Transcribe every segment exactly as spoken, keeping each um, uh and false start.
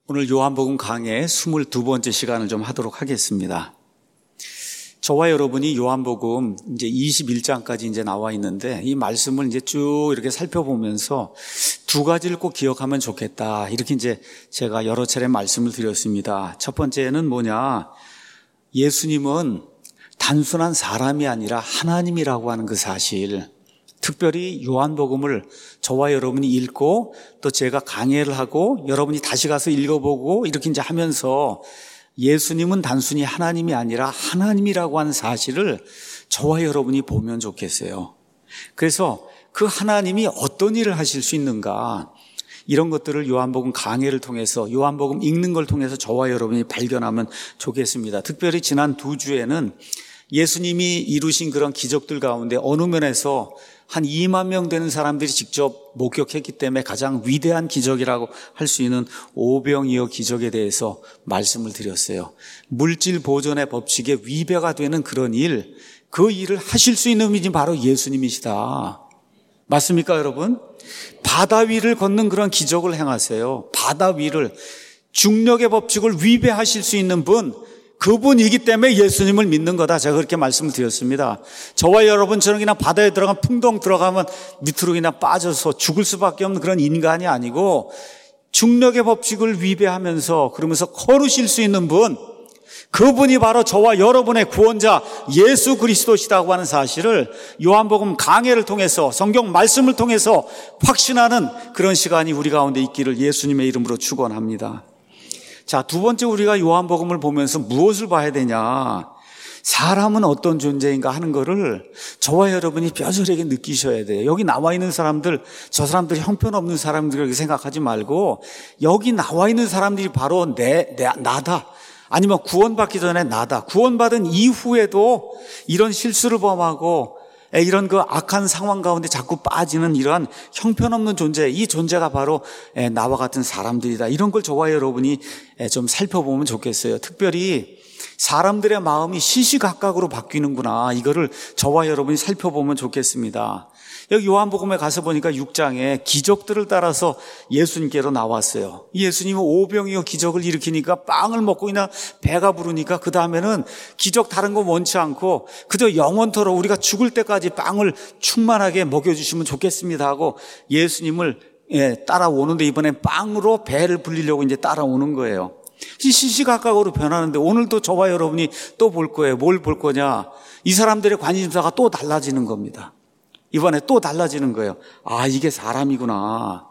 오늘 요한복음 강의 스물두 번째 시간을 좀 하도록 하겠습니다. 저와 여러분이 요한복음 이제 이십일 장까지 이제 나와 있는데 이 말씀을 이제 쭉 이렇게 살펴보면서 두 가지를 꼭 기억하면 좋겠다. 이렇게 이제 제가 여러 차례 말씀을 드렸습니다. 첫 번째는 뭐냐? 예수님은 단순한 사람이 아니라 하나님이라고 하는 그 사실. 특별히 요한복음을 저와 여러분이 읽고 또 제가 강해를 하고 여러분이 다시 가서 읽어보고 이렇게 이제 하면서 예수님은 단순히 하나님이 아니라 하나님이라고 하는 사실을 저와 여러분이 보면 좋겠어요. 그래서 그 하나님이 어떤 일을 하실 수 있는가, 이런 것들을 요한복음 강해를 통해서, 요한복음 읽는 걸 통해서 저와 여러분이 발견하면 좋겠습니다. 특별히 지난 두 주에는 예수님이 이루신 그런 기적들 가운데 어느 면에서 한 이만 명 되는 사람들이 직접 목격했기 때문에 가장 위대한 기적이라고 할 수 있는 오병이어 기적에 대해서 말씀을 드렸어요. 물질 보존의 법칙에 위배가 되는 그런 일, 그 일을 하실 수 있는 분이 바로 예수님이시다. 맞습니까, 여러분? 바다 위를 걷는 그런 기적을 행하세요. 바다 위를, 중력의 법칙을 위배하실 수 있는 분, 그분이기 때문에 예수님을 믿는 거다. 제가 그렇게 말씀을 드렸습니다. 저와 여러분처럼 그냥 바다에 들어가면 풍덩 들어가면 밑으로 그냥 빠져서 죽을 수밖에 없는 그런 인간이 아니고 중력의 법칙을 위배하면서 그러면서 걸으실 수 있는 분, 그분이 바로 저와 여러분의 구원자 예수 그리스도시라고 하는 사실을 요한복음 강해를 통해서, 성경 말씀을 통해서 확신하는 그런 시간이 우리 가운데 있기를 예수님의 이름으로 축원합니다. 자, 두 번째, 우리가 요한복음을 보면서 무엇을 봐야 되냐? 사람은 어떤 존재인가 하는 거를 저와 여러분이 뼈저리게 느끼셔야 돼요. 여기 나와 있는 사람들, 저 사람들이 형편없는 사람들이라고 생각하지 말고 여기 나와 있는 사람들이 바로 내, 내 나다. 아니면 구원받기 전에 나다. 구원받은 이후에도 이런 실수를 범하고 이런 그 악한 상황 가운데 자꾸 빠지는 이러한 형편없는 존재, 이 존재가 바로 나와 같은 사람들이다. 이런 걸 저와 여러분이 좀 살펴보면 좋겠어요. 특별히 사람들의 마음이 시시각각으로 바뀌는구나, 이거를 저와 여러분이 살펴보면 좋겠습니다. 여기 요한복음에 가서 보니까 육 장에 기적들을 따라서 예수님께로 나왔어요. 예수님은 오병이어 기적을 일으키니까 빵을 먹고 그냥 배가 부르니까 그 다음에는 기적 다른 거 원치 않고 그저 영원토록 우리가 죽을 때까지 빵을 충만하게 먹여주시면 좋겠습니다 하고 예수님을 예, 따라오는데 이번엔 빵으로 배를 불리려고 이제 따라오는 거예요. 시시각각으로 변하는데 오늘도 저와 여러분이 또 볼 거예요. 뭘 볼 거냐? 이 사람들의 관심사가 또 달라지는 겁니다. 이번에 또 달라지는 거예요. 아, 이게 사람이구나.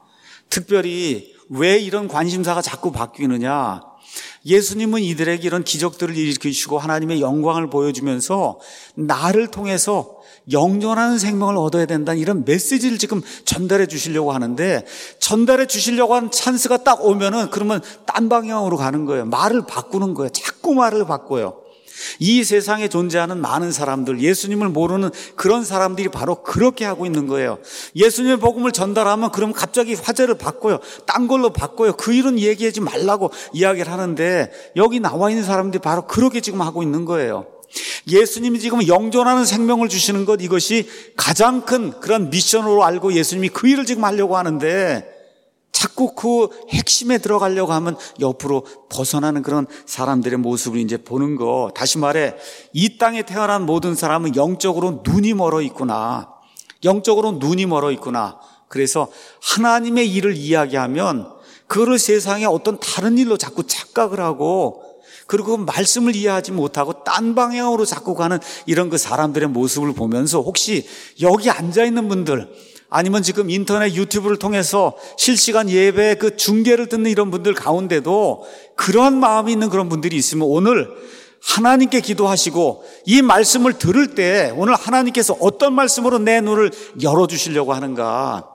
특별히 왜 이런 관심사가 자꾸 바뀌느냐? 예수님은 이들에게 이런 기적들을 일으키시고 하나님의 영광을 보여주면서 나를 통해서 영존하는 생명을 얻어야 된다는 이런 메시지를 지금 전달해 주시려고 하는데, 전달해 주시려고 하는 찬스가 딱 오면은 그러면 딴 방향으로 가는 거예요. 말을 바꾸는 거예요. 자꾸 말을 바꿔요. 이 세상에 존재하는 많은 사람들, 예수님을 모르는 그런 사람들이 바로 그렇게 하고 있는 거예요. 예수님의 복음을 전달하면 그럼 갑자기 화제를 바꿔요. 딴 걸로 바꿔요. 그 일은 얘기하지 말라고 이야기를 하는데 여기 나와 있는 사람들이 바로 그렇게 지금 하고 있는 거예요. 예수님이 지금 영존하는 생명을 주시는 것, 이것이 가장 큰 그런 미션으로 알고 예수님이 그 일을 지금 하려고 하는데 자꾸 그 핵심에 들어가려고 하면 옆으로 벗어나는 그런 사람들의 모습을 이제 보는 거. 다시 말해, 이 땅에 태어난 모든 사람은 영적으로 눈이 멀어 있구나. 영적으로 눈이 멀어 있구나. 그래서 하나님의 일을 이야기하면 그거를 세상의 어떤 다른 일로 자꾸 착각을 하고, 그리고 그 말씀을 이해하지 못하고 딴 방향으로 자꾸 가는 이런 그 사람들의 모습을 보면서 혹시 여기 앉아있는 분들, 아니면 지금 인터넷 유튜브를 통해서 실시간 예배 그 중계를 듣는 이런 분들 가운데도 그런 마음이 있는 그런 분들이 있으면 오늘 하나님께 기도하시고 이 말씀을 들을 때 오늘 하나님께서 어떤 말씀으로 내 눈을 열어주시려고 하는가,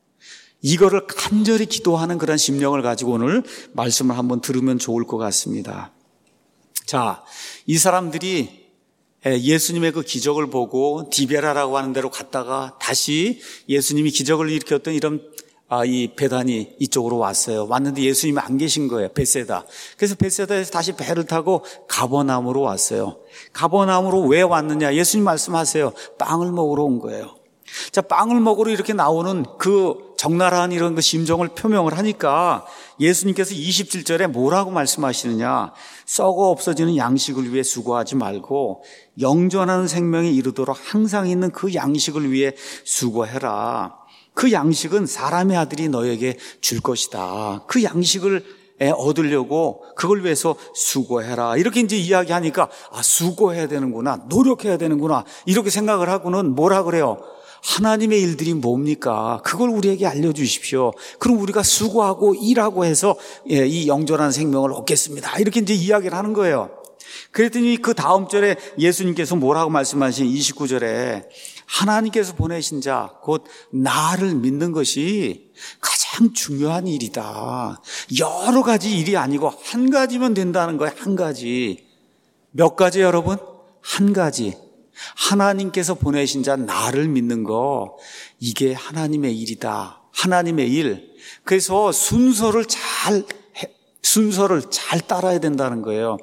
이거를 간절히 기도하는 그런 심령을 가지고 오늘 말씀을 한번 들으면 좋을 것 같습니다. 자, 이 사람들이 예수님의 그 기적을 보고 디베라라고 하는 데로 갔다가 다시 예수님이 기적을 일으켰던 이런 아, 이 배단이 이쪽으로 왔어요. 왔는데 예수님이 안 계신 거예요. 벳세다. 그래서 벳세다에서 다시 배를 타고 가버나움으로 왔어요. 가버나움으로 왜 왔느냐? 예수님 말씀하세요. 빵을 먹으러 온 거예요. 자, 빵을 먹으러 이렇게 나오는 그 적나라한 이런 그 심정을 표명을 하니까 예수님께서 이십칠 절에 뭐라고 말씀하시느냐? 썩어 없어지는 양식을 위해 수고하지 말고 영존하는 생명에 이르도록 항상 있는 그 양식을 위해 수고해라. 그 양식은 사람의 아들이 너에게 줄 것이다. 그 양식을 얻으려고 그걸 위해서 수고해라. 이렇게 이제 이야기하니까 아, 수고해야 되는구나, 노력해야 되는구나, 이렇게 생각을 하고는 뭐라 그래요? 하나님의 일들이 뭡니까? 그걸 우리에게 알려주십시오. 그럼 우리가 수고하고 일하고 해서 이 영존한 생명을 얻겠습니다. 이렇게 이제 이야기를 하는 거예요. 그랬더니 그 다음 절에 예수님께서 뭐라고 말씀하신 이십구 절에 하나님께서 보내신 자, 곧 나를 믿는 것이 가장 중요한 일이다. 여러 가지 일이 아니고 한 가지면 된다는 거예요. 한 가지. 몇 가지 여러분? 한 가지. 하나님께서 보내신 자 나를 믿는 거, 이게 하나님의 일이다. 하나님의 일. 그래서 순서를 잘 순서를 잘 따라야 된다는 거예요.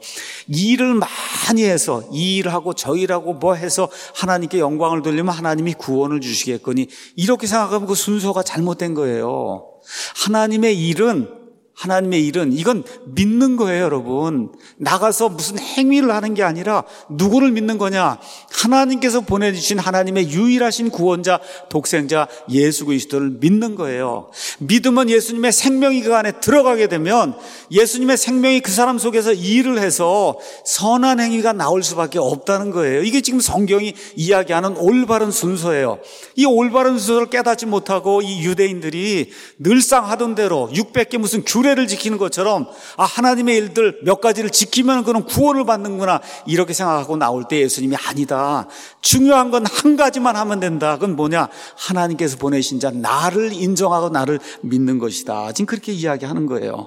일을 많이 해서 이 일하고 저 일하고 뭐 해서 하나님께 영광을 돌리면 하나님이 구원을 주시겠거니, 이렇게 생각하면 그 순서가 잘못된 거예요. 하나님의 일은 하나님의 일은 이건 믿는 거예요, 여러분. 나가서 무슨 행위를 하는 게 아니라 누구를 믿는 거냐? 하나님께서 보내주신 하나님의 유일하신 구원자, 독생자 예수 그리스도를 믿는 거예요. 믿으면 예수님의 생명이 그 안에 들어가게 되면 예수님의 생명이 그 사람 속에서 일을 해서 선한 행위가 나올 수밖에 없다는 거예요. 이게 지금 성경이 이야기하는 올바른 순서예요. 이 올바른 순서를 깨닫지 못하고 이 유대인들이 늘상 하던 대로 육백 개 무슨 규례를 지키는 것처럼 아, 하나님의 일들 몇 가지를 지키면 그런 구원을 받는구나, 이렇게 생각하고 나올 때 예수님이 아니다. 중요한 건 한 가지만 하면 된다. 그건 뭐냐? 하나님께서 보내신 자 나를 인정하고 나를 믿는 것이다. 지금 그렇게 이야기하는 거예요.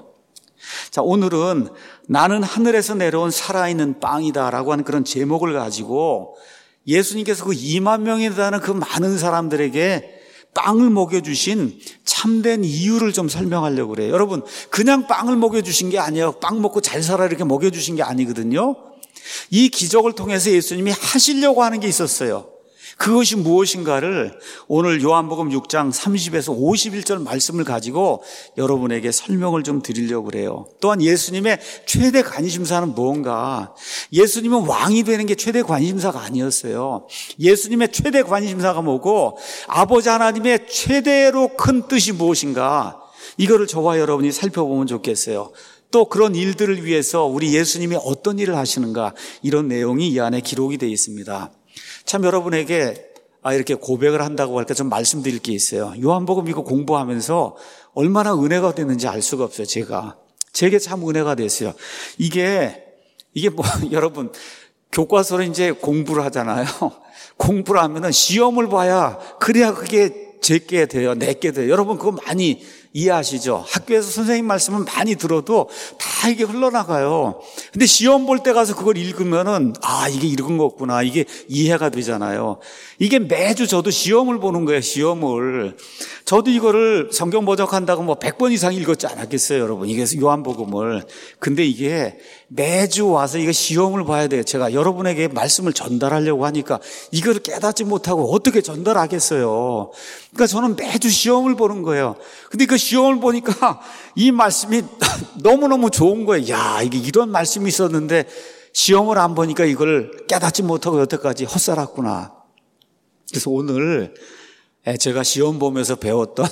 자, 오늘은 나는 하늘에서 내려온 살아있는 빵이다라고 하는 그런 제목을 가지고 예수님께서 그 이만 명에 달하는 그 많은 사람들에게 빵을 먹여주신 참된 이유를 좀 설명하려고 그래요. 여러분, 그냥 빵을 먹여주신 게 아니에요. 빵 먹고 잘 살아 이렇게 먹여주신 게 아니거든요. 이 기적을 통해서 예수님이 하시려고 하는 게 있었어요. 그것이 무엇인가를 오늘 요한복음 육 장 삼십에서 오십일 절 말씀을 가지고 여러분에게 설명을 좀 드리려고 그래요. 또한 예수님의 최대 관심사는 무언가? 예수님은 왕이 되는 게 최대 관심사가 아니었어요. 예수님의 최대 관심사가 뭐고, 아버지 하나님의 최대로 큰 뜻이 무엇인가? 이거를 저와 여러분이 살펴보면 좋겠어요. 또 그런 일들을 위해서 우리 예수님이 어떤 일을 하시는가, 이런 내용이 이 안에 기록이 되어 있습니다. 참 여러분에게 아, 이렇게 고백을 한다고 할까 좀 말씀드릴 게 있어요. 요한복음 이거 공부하면서 얼마나 은혜가 됐는지 알 수가 없어요. 제가 제게 참 은혜가 됐어요. 이게 이게 뭐 여러분, 교과서를 이제 공부를 하잖아요. 공부를 하면은 시험을 봐야 그래야 그게 제게 돼요, 내게 돼요. 여러분 그거 많이 이해하시죠? 학교에서 선생님 말씀은 많이 들어도 다 이게 흘러나가요. 근데 시험 볼 때 가서 그걸 읽으면은 아, 이게 읽은 거구나, 이게 이해가 되잖아요. 이게 매주 저도 시험을 보는 거예요. 시험을. 저도 이거를 성경 번역한다고 뭐 백 번 이상 읽었지 않았겠어요, 여러분. 이게 요한복음을. 근데 이게 매주 와서 이거 시험을 봐야 돼요. 제가 여러분에게 말씀을 전달하려고 하니까 이거를 깨닫지 못하고 어떻게 전달하겠어요. 그러니까 저는 매주 시험을 보는 거예요. 근데 그 시험을 보니까 이 말씀이 너무너무 좋은 거예요. 야, 이게 이런 말씀이 있었는데 시험을 안 보니까 이걸 깨닫지 못하고 여태까지 헛살았구나. 그래서 오늘 제가 시험 보면서 배웠던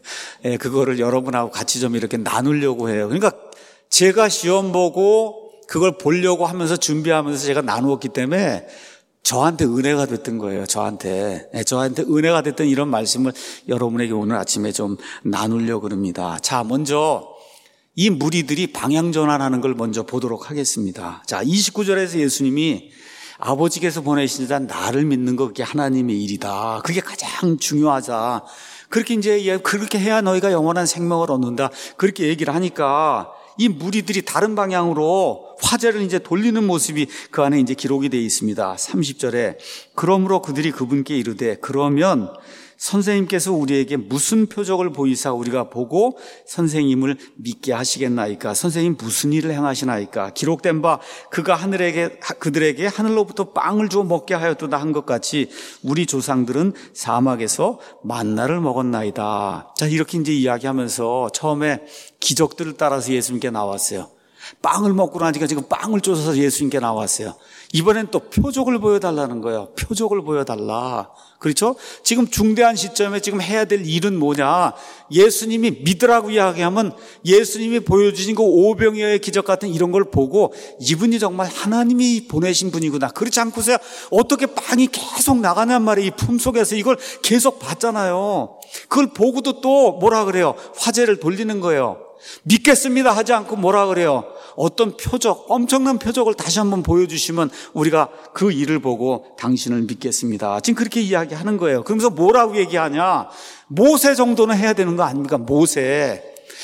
그거를 여러분하고 같이 좀 이렇게 나누려고 해요. 그러니까 제가 시험 보고 그걸 보려고 하면서 준비하면서 제가 나누었기 때문에 저한테 은혜가 됐던 거예요. 저한테. 저한테 은혜가 됐던 이런 말씀을 여러분에게 오늘 아침에 좀 나누려고 합니다. 자, 먼저 이 무리들이 방향 전환하는 걸 먼저 보도록 하겠습니다. 자, 이십구 절에서 예수님이 아버지께서 보내신 자 나를 믿는 거, 그게 하나님의 일이다. 그게 가장 중요하다. 그렇게 이제 그렇게 해야 너희가 영원한 생명을 얻는다. 그렇게 얘기를 하니까 이 무리들이 다른 방향으로 화제를 이제 돌리는 모습이 그 안에 이제 기록이 되어 있습니다. 삼십 절에 그러므로 그들이 그분께 이르되 그러면 선생님께서 우리에게 무슨 표적을 보이사 우리가 보고 선생님을 믿게 하시겠나이까? 선생님 무슨 일을 행하시나이까? 기록된 바 그가 하늘에게 그들에게 하늘로부터 빵을 주어 먹게 하였도다 한 것 같이 우리 조상들은 사막에서 만나를 먹었나이다. 자, 이렇게 이제 이야기하면서 처음에 기적들을 따라서 예수님께 나왔어요. 빵을 먹고 나니까 지금 빵을 쫓아서 예수님께 나왔어요. 이번엔 또 표적을 보여달라는 거예요. 표적을 보여달라. 그렇죠? 지금 중대한 시점에 지금 해야 될 일은 뭐냐? 예수님이 믿으라고 이야기하면 예수님이 보여주신 그 오병이어의 기적 같은 이런 걸 보고 이분이 정말 하나님이 보내신 분이구나. 그렇지 않고서야 어떻게 빵이 계속 나가냔 말이에요. 이 품속에서 이걸 계속 봤잖아요. 그걸 보고도 또 뭐라 그래요? 화제를 돌리는 거예요. 믿겠습니다 하지 않고 뭐라 그래요? 어떤 표적, 엄청난 표적을 다시 한번 보여주시면 우리가 그 일을 보고 당신을 믿겠습니다. 지금 그렇게 이야기하는 거예요. 그러면서 뭐라고 얘기하냐? 모세 정도는 해야 되는 거 아닙니까? 모세.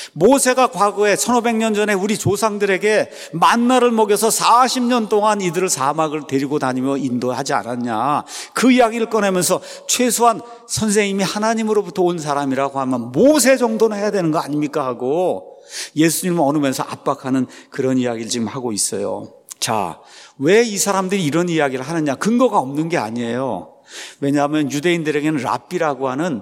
모세가 과거에 천오백 년 전에 우리 조상들에게 만나를 먹여서 사십 년 동안 이들을 사막을 데리고 다니며 인도하지 않았냐. 그 이야기를 꺼내면서 최소한 선생님이 하나님으로부터 온 사람이라고 하면 모세 정도는 해야 되는 거 아닙니까 하고 예수님을 어루면서 압박하는 그런 이야기를 지금 하고 있어요. 자, 왜 이 사람들이 이런 이야기를 하느냐? 근거가 없는 게 아니에요. 왜냐하면 유대인들에게는 랍비라고 하는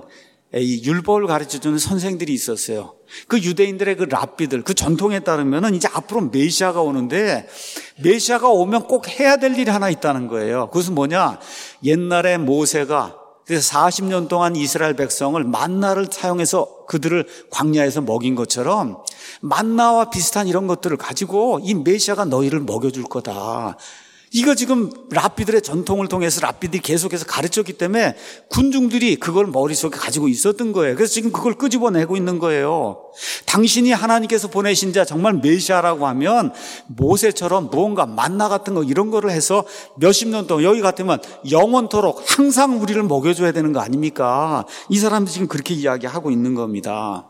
이 율법을 가르쳐주는 선생들이 있었어요. 그 유대인들의 그 랍비들, 그 전통에 따르면은 이제 앞으로 메시아가 오는데 메시아가 오면 꼭 해야 될 일이 하나 있다는 거예요. 그것은 뭐냐? 옛날에 모세가 그래서 사십 년 동안 이스라엘 백성을 만나를 사용해서 그들을 광야에서 먹인 것처럼 만나와 비슷한 이런 것들을 가지고 이 메시아가 너희를 먹여줄 거다. 이거 지금 랍비들의 전통을 통해서 랍비들이 계속해서 가르쳤기 때문에 군중들이 그걸 머릿속에 가지고 있었던 거예요. 그래서 지금 그걸 끄집어내고 있는 거예요. 당신이 하나님께서 보내신 자 정말 메시아라고 하면 모세처럼 무언가 만나 같은 거 이런 거를 해서 몇십 년 동안 여기 같으면 영원토록 항상 우리를 먹여줘야 되는 거 아닙니까? 이 사람들이 지금 그렇게 이야기하고 있는 겁니다.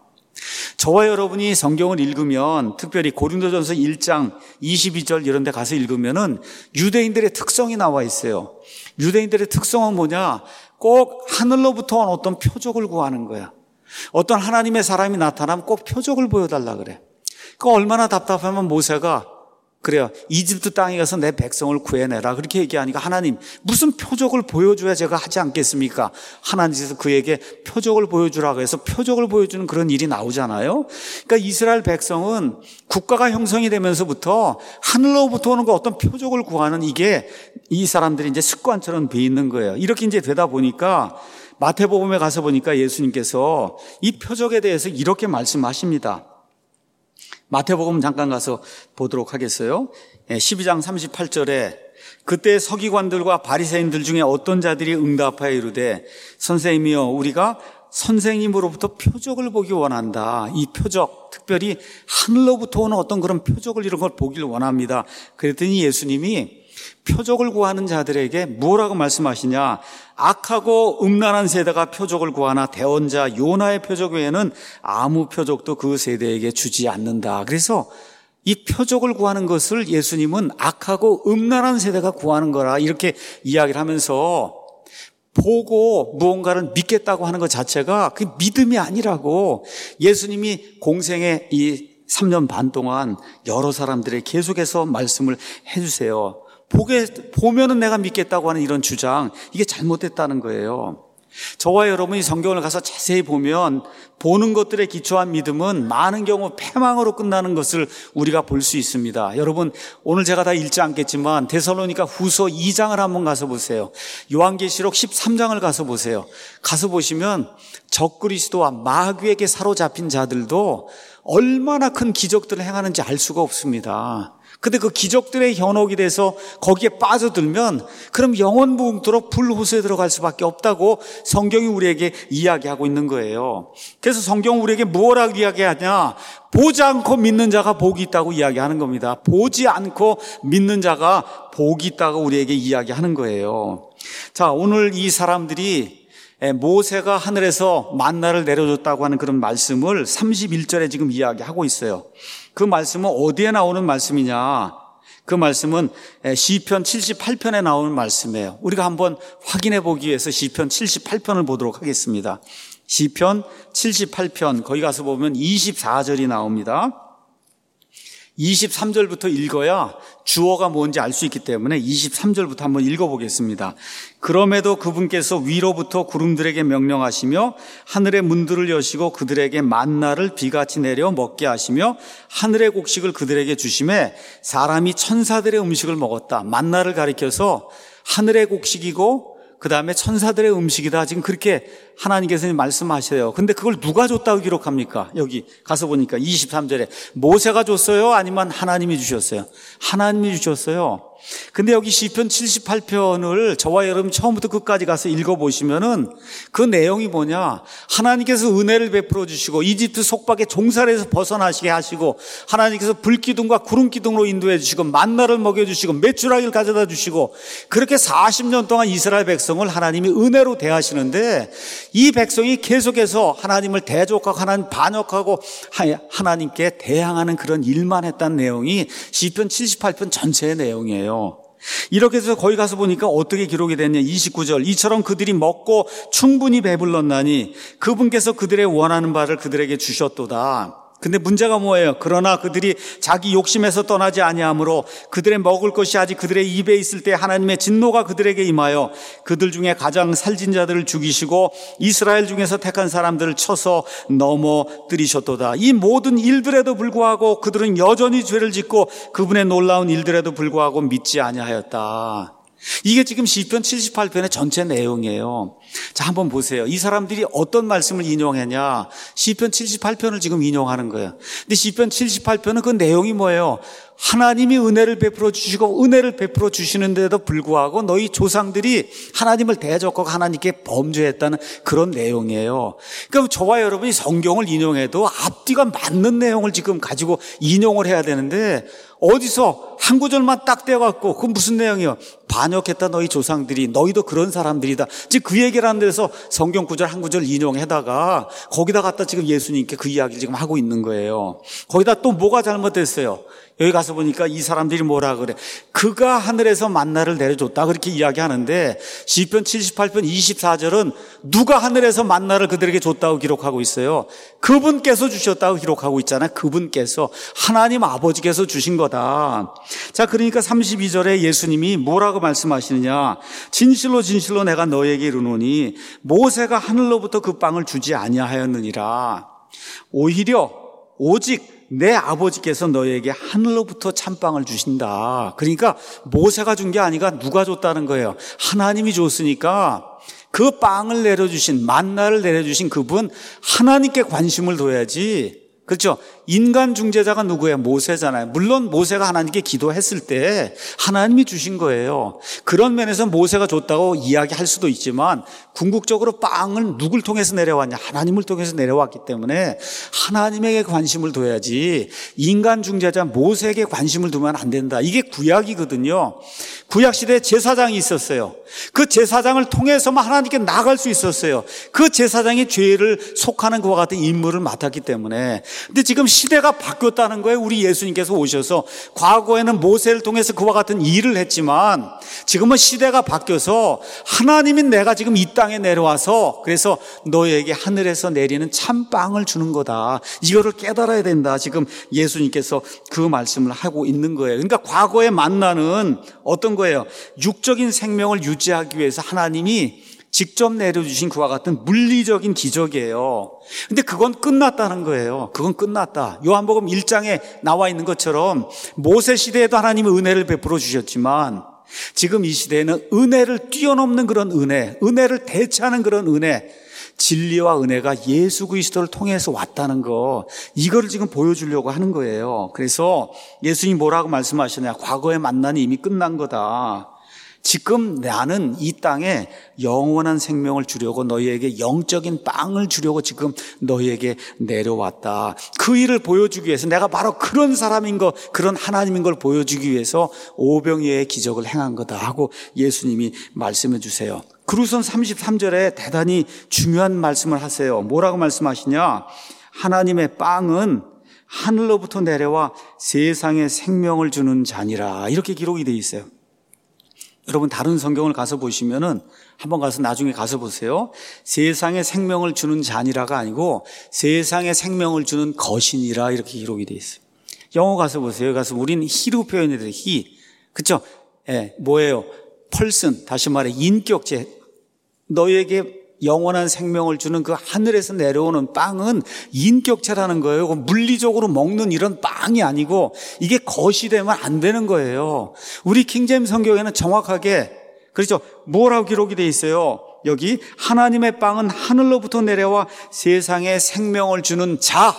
저와 여러분이 성경을 읽으면 특별히 고린도전서 일 장 이십이 절 이런 데 가서 읽으면은 유대인들의 특성이 나와 있어요. 유대인들의 특성은 뭐냐? 꼭 하늘로부터 온 어떤 표적을 구하는 거야. 어떤 하나님의 사람이 나타나면 꼭 표적을 보여달라 그래. 그 얼마나 답답하면 모세가 그래요. 이집트 땅에 가서 내 백성을 구해내라. 그렇게 얘기하니까 하나님 무슨 표적을 보여줘야 제가 하지 않겠습니까? 하나님께서 그에게 표적을 보여주라고 해서 표적을 보여주는 그런 일이 나오잖아요. 그러니까 이스라엘 백성은 국가가 형성이 되면서부터 하늘로부터 오는 그 어떤 표적을 구하는 이게 이 사람들이 이제 습관처럼 돼 있는 거예요. 이렇게 이제 되다 보니까 마태복음에 가서 보니까 예수님께서 이 표적에 대해서 이렇게 말씀하십니다. 마태복음 잠깐 가서 보도록 하겠어요. 십이 장 삼십팔 절에 그때 서기관들과 바리새인들 중에 어떤 자들이 응답하여 이르되 선생님이여 우리가 선생님으로부터 표적을 보기 원한다. 이 표적 특별히 하늘로부터 오는 어떤 그런 표적을 이런 걸 보기를 원합니다. 그랬더니 예수님이 표적을 구하는 자들에게 뭐라고 말씀하시냐? 악하고 음란한 세대가 표적을 구하나 대언자 요나의 표적 외에는 아무 표적도 그 세대에게 주지 않는다. 그래서 이 표적을 구하는 것을 예수님은 악하고 음란한 세대가 구하는 거라 이렇게 이야기를 하면서 보고 무언가를 믿겠다고 하는 것 자체가 그 믿음이 아니라고 예수님이 공생의 이 삼 년 반 동안 여러 사람들에게 계속해서 말씀을 해주세요. 보게, 보면은 내가 믿겠다고 하는 이런 주장, 이게 잘못됐다는 거예요. 저와 여러분이 성경을 가서 자세히 보면 보는 것들에 기초한 믿음은 많은 경우 패망으로 끝나는 것을 우리가 볼 수 있습니다. 여러분 오늘 제가 다 읽지 않겠지만 데살로니가 후서 이 장을 한번 가서 보세요. 요한계시록 십삼 장을 가서 보세요. 가서 보시면 적그리스도와 마귀에게 사로잡힌 자들도 얼마나 큰 기적들을 행하는지 알 수가 없습니다. 근데 그 기적들의 현혹이 돼서 거기에 빠져들면 그럼 영원무궁토록 불호수에 들어갈 수밖에 없다고 성경이 우리에게 이야기하고 있는 거예요. 그래서 성경은 우리에게 뭐라고 이야기하냐? 보지 않고 믿는 자가 복이 있다고 이야기하는 겁니다. 보지 않고 믿는 자가 복이 있다고 우리에게 이야기하는 거예요. 자, 오늘 이 사람들이 모세가 하늘에서 만나를 내려줬다고 하는 그런 말씀을 삼십일 절에 지금 이야기하고 있어요. 그 말씀은 어디에 나오는 말씀이냐? 그 말씀은 시편 칠십팔 편에 나오는 말씀이에요. 우리가 한번 확인해 보기 위해서 시편 칠십팔 편을 보도록 하겠습니다. 시편 칠십팔 편 거기 가서 보면 이십사 절이 나옵니다. 이십삼 절부터 읽어야 주어가 뭔지 알 수 있기 때문에 이십삼 절부터 한번 읽어보겠습니다. 그럼에도 그분께서 위로부터 구름들에게 명령하시며 하늘의 문들을 여시고 그들에게 만나를 비같이 내려 먹게 하시며 하늘의 곡식을 그들에게 주심에 사람이 천사들의 음식을 먹었다. 만나를 가리켜서 하늘의 곡식이고 그 다음에 천사들의 음식이다. 지금 그렇게 하나님께서 말씀하셔요. 근데 그걸 누가 줬다고 기록합니까? 여기 가서 보니까 이십삼 절에 모세가 줬어요? 아니면 하나님이 주셨어요? 하나님이 주셨어요. 근데 여기 시편 칠십팔 편을 저와 여러분 처음부터 끝까지 가서 읽어보시면은 그 내용이 뭐냐? 하나님께서 은혜를 베풀어 주시고 이집트 속박의 종살에서 벗어나시게 하시고 하나님께서 불기둥과 구름기둥으로 인도해 주시고 만나를 먹여주시고 메추라기를 가져다 주시고 그렇게 사십 년 동안 이스라엘 백성을 하나님이 은혜로 대하시는데 이 백성이 계속해서 하나님을 대적하고 하나님 반역하고 하나님께 대항하는 그런 일만 했다는 내용이 시편 칠십팔 편 전체의 내용이에요. 이렇게 해서 거기 가서 보니까 어떻게 기록이 됐냐. 이십구 절 이처럼 그들이 먹고 충분히 배불렀나니 그분께서 그들의 원하는 바를 그들에게 주셨도다. 근데 문제가 뭐예요? 그러나 그들이 자기 욕심에서 떠나지 아니하므로 그들의 먹을 것이 아직 그들의 입에 있을 때 하나님의 진노가 그들에게 임하여 그들 중에 가장 살진 자들을 죽이시고 이스라엘 중에서 택한 사람들을 쳐서 넘어뜨리셨도다. 이 모든 일들에도 불구하고 그들은 여전히 죄를 짓고 그분의 놀라운 일들에도 불구하고 믿지 아니하였다. 이게 지금 시편 칠십팔 편의 전체 내용이에요. 자, 한번 보세요. 이 사람들이 어떤 말씀을 인용했냐? 시편 칠십팔 편을 지금 인용하는 거예요. 근데 시편 칠십팔 편은 그 내용이 뭐예요? 하나님이 은혜를 베풀어 주시고 은혜를 베풀어 주시는데도 불구하고 너희 조상들이 하나님을 대적하고 하나님께 범죄했다는 그런 내용이에요. 그러니까 저와 여러분이 성경을 인용해도 앞뒤가 맞는 내용을 지금 가지고 인용을 해야 되는데 어디서 한 구절만 딱 떼어갖고 그건 무슨 내용이에요? 반역했다 너희 조상들이 너희도 그런 사람들이다. 즉 그 얘기를 하는 데서 성경 구절 한 구절 인용해다가 거기다 갖다 지금 예수님께 그 이야기를 지금 하고 있는 거예요. 거기다 또 뭐가 잘못됐어요? 여기 가서 보니까 이 사람들이 뭐라 그래? 그가 하늘에서 만나를 내려줬다 그렇게 이야기하는데 시편 칠십팔 편 이십사 절은 누가 하늘에서 만나를 그들에게 줬다고 기록하고 있어요? 그분께서 주셨다고 기록하고 있잖아요. 그분께서 하나님 아버지께서 주신 거다. 자, 그러니까 삼십이 절에 예수님이 뭐라고 말씀하시느냐? 진실로 진실로 내가 너에게 이르노니 모세가 하늘로부터 그 빵을 주지 아니하였느니라. 오히려 오직 내 아버지께서 너에게 하늘로부터 참빵을 주신다. 그러니까 모세가 준 게 아니라 누가 줬다는 거예요? 하나님이 줬으니까 그 빵을 내려주신 만나를 내려주신 그분 하나님께 관심을 둬야지. 그렇죠? 인간 중재자가 누구예요? 모세잖아요. 물론 모세가 하나님께 기도했을 때 하나님이 주신 거예요. 그런 면에서 모세가 줬다고 이야기할 수도 있지만 궁극적으로 빵은 누굴 통해서 내려왔냐? 하나님을 통해서 내려왔기 때문에 하나님에게 관심을 둬야지 인간 중재자 모세에게 관심을 두면 안 된다. 이게 구약이거든요. 구약시대에 제사장이 있었어요. 그 제사장을 통해서만 하나님께 나아갈 수 있었어요. 그 제사장이 죄를 속하는 그와 같은 임무를 맡았기 때문에. 근데 지금 시대가 바뀌었다는 거예요. 우리 예수님께서 오셔서 과거에는 모세를 통해서 그와 같은 일을 했지만 지금은 시대가 바뀌어서 하나님인 내가 지금 이 땅에 내려와서 그래서 너에게 하늘에서 내리는 참빵을 주는 거다. 이거를 깨달아야 된다. 지금 예수님께서 그 말씀을 하고 있는 거예요. 그러니까 과거의 만나는 어떤 거예요? 육적인 생명을 유지하기 위해서 하나님이 직접 내려주신 그와 같은 물리적인 기적이에요. 근데 그건 끝났다는 거예요. 그건 끝났다. 요한복음 일 장에 나와 있는 것처럼 모세 시대에도 하나님이 은혜를 베풀어 주셨지만 지금 이 시대에는 은혜를 뛰어넘는 그런 은혜, 은혜를 대체하는 그런 은혜, 진리와 은혜가 예수 그리스도를 통해서 왔다는 거, 이거를 지금 보여주려고 하는 거예요. 그래서 예수님이 뭐라고 말씀하시냐? 과거의 만난이 이미 끝난 거다. 지금 나는 이 땅에 영원한 생명을 주려고 너희에게 영적인 빵을 주려고 지금 너희에게 내려왔다. 그 일을 보여주기 위해서 내가 바로 그런 사람인 거, 그런 하나님인 걸 보여주기 위해서 오병이어의 기적을 행한 거다 하고 예수님이 말씀해 주세요. 그루선 삼십삼 절에 대단히 중요한 말씀을 하세요. 뭐라고 말씀하시냐? 하나님의 빵은 하늘로부터 내려와 세상에 생명을 주는 자니라. 이렇게 기록이 되어 있어요. 여러분 다른 성경을 가서 보시면은 한번 가서 나중에 가서 보세요. 세상에 생명을 주는 자니라가 아니고 세상에 생명을 주는 것이니라 이렇게 기록이 되어 있어요. 영어 가서 보세요. 가서 우리는 히로 표현이 돼요. 히. 그렇죠? 예, 뭐예요? 펄슨, 다시 말해 인격체. 너에게 영원한 생명을 주는 그 하늘에서 내려오는 빵은 인격체라는 거예요. 물리적으로 먹는 이런 빵이 아니고 이게 것이 되면 안 되는 거예요. 우리 킹제임스 성경에는 정확하게 그렇죠. 뭐라고 기록이 돼 있어요? 여기 하나님의 빵은 하늘로부터 내려와 세상에 생명을 주는 자,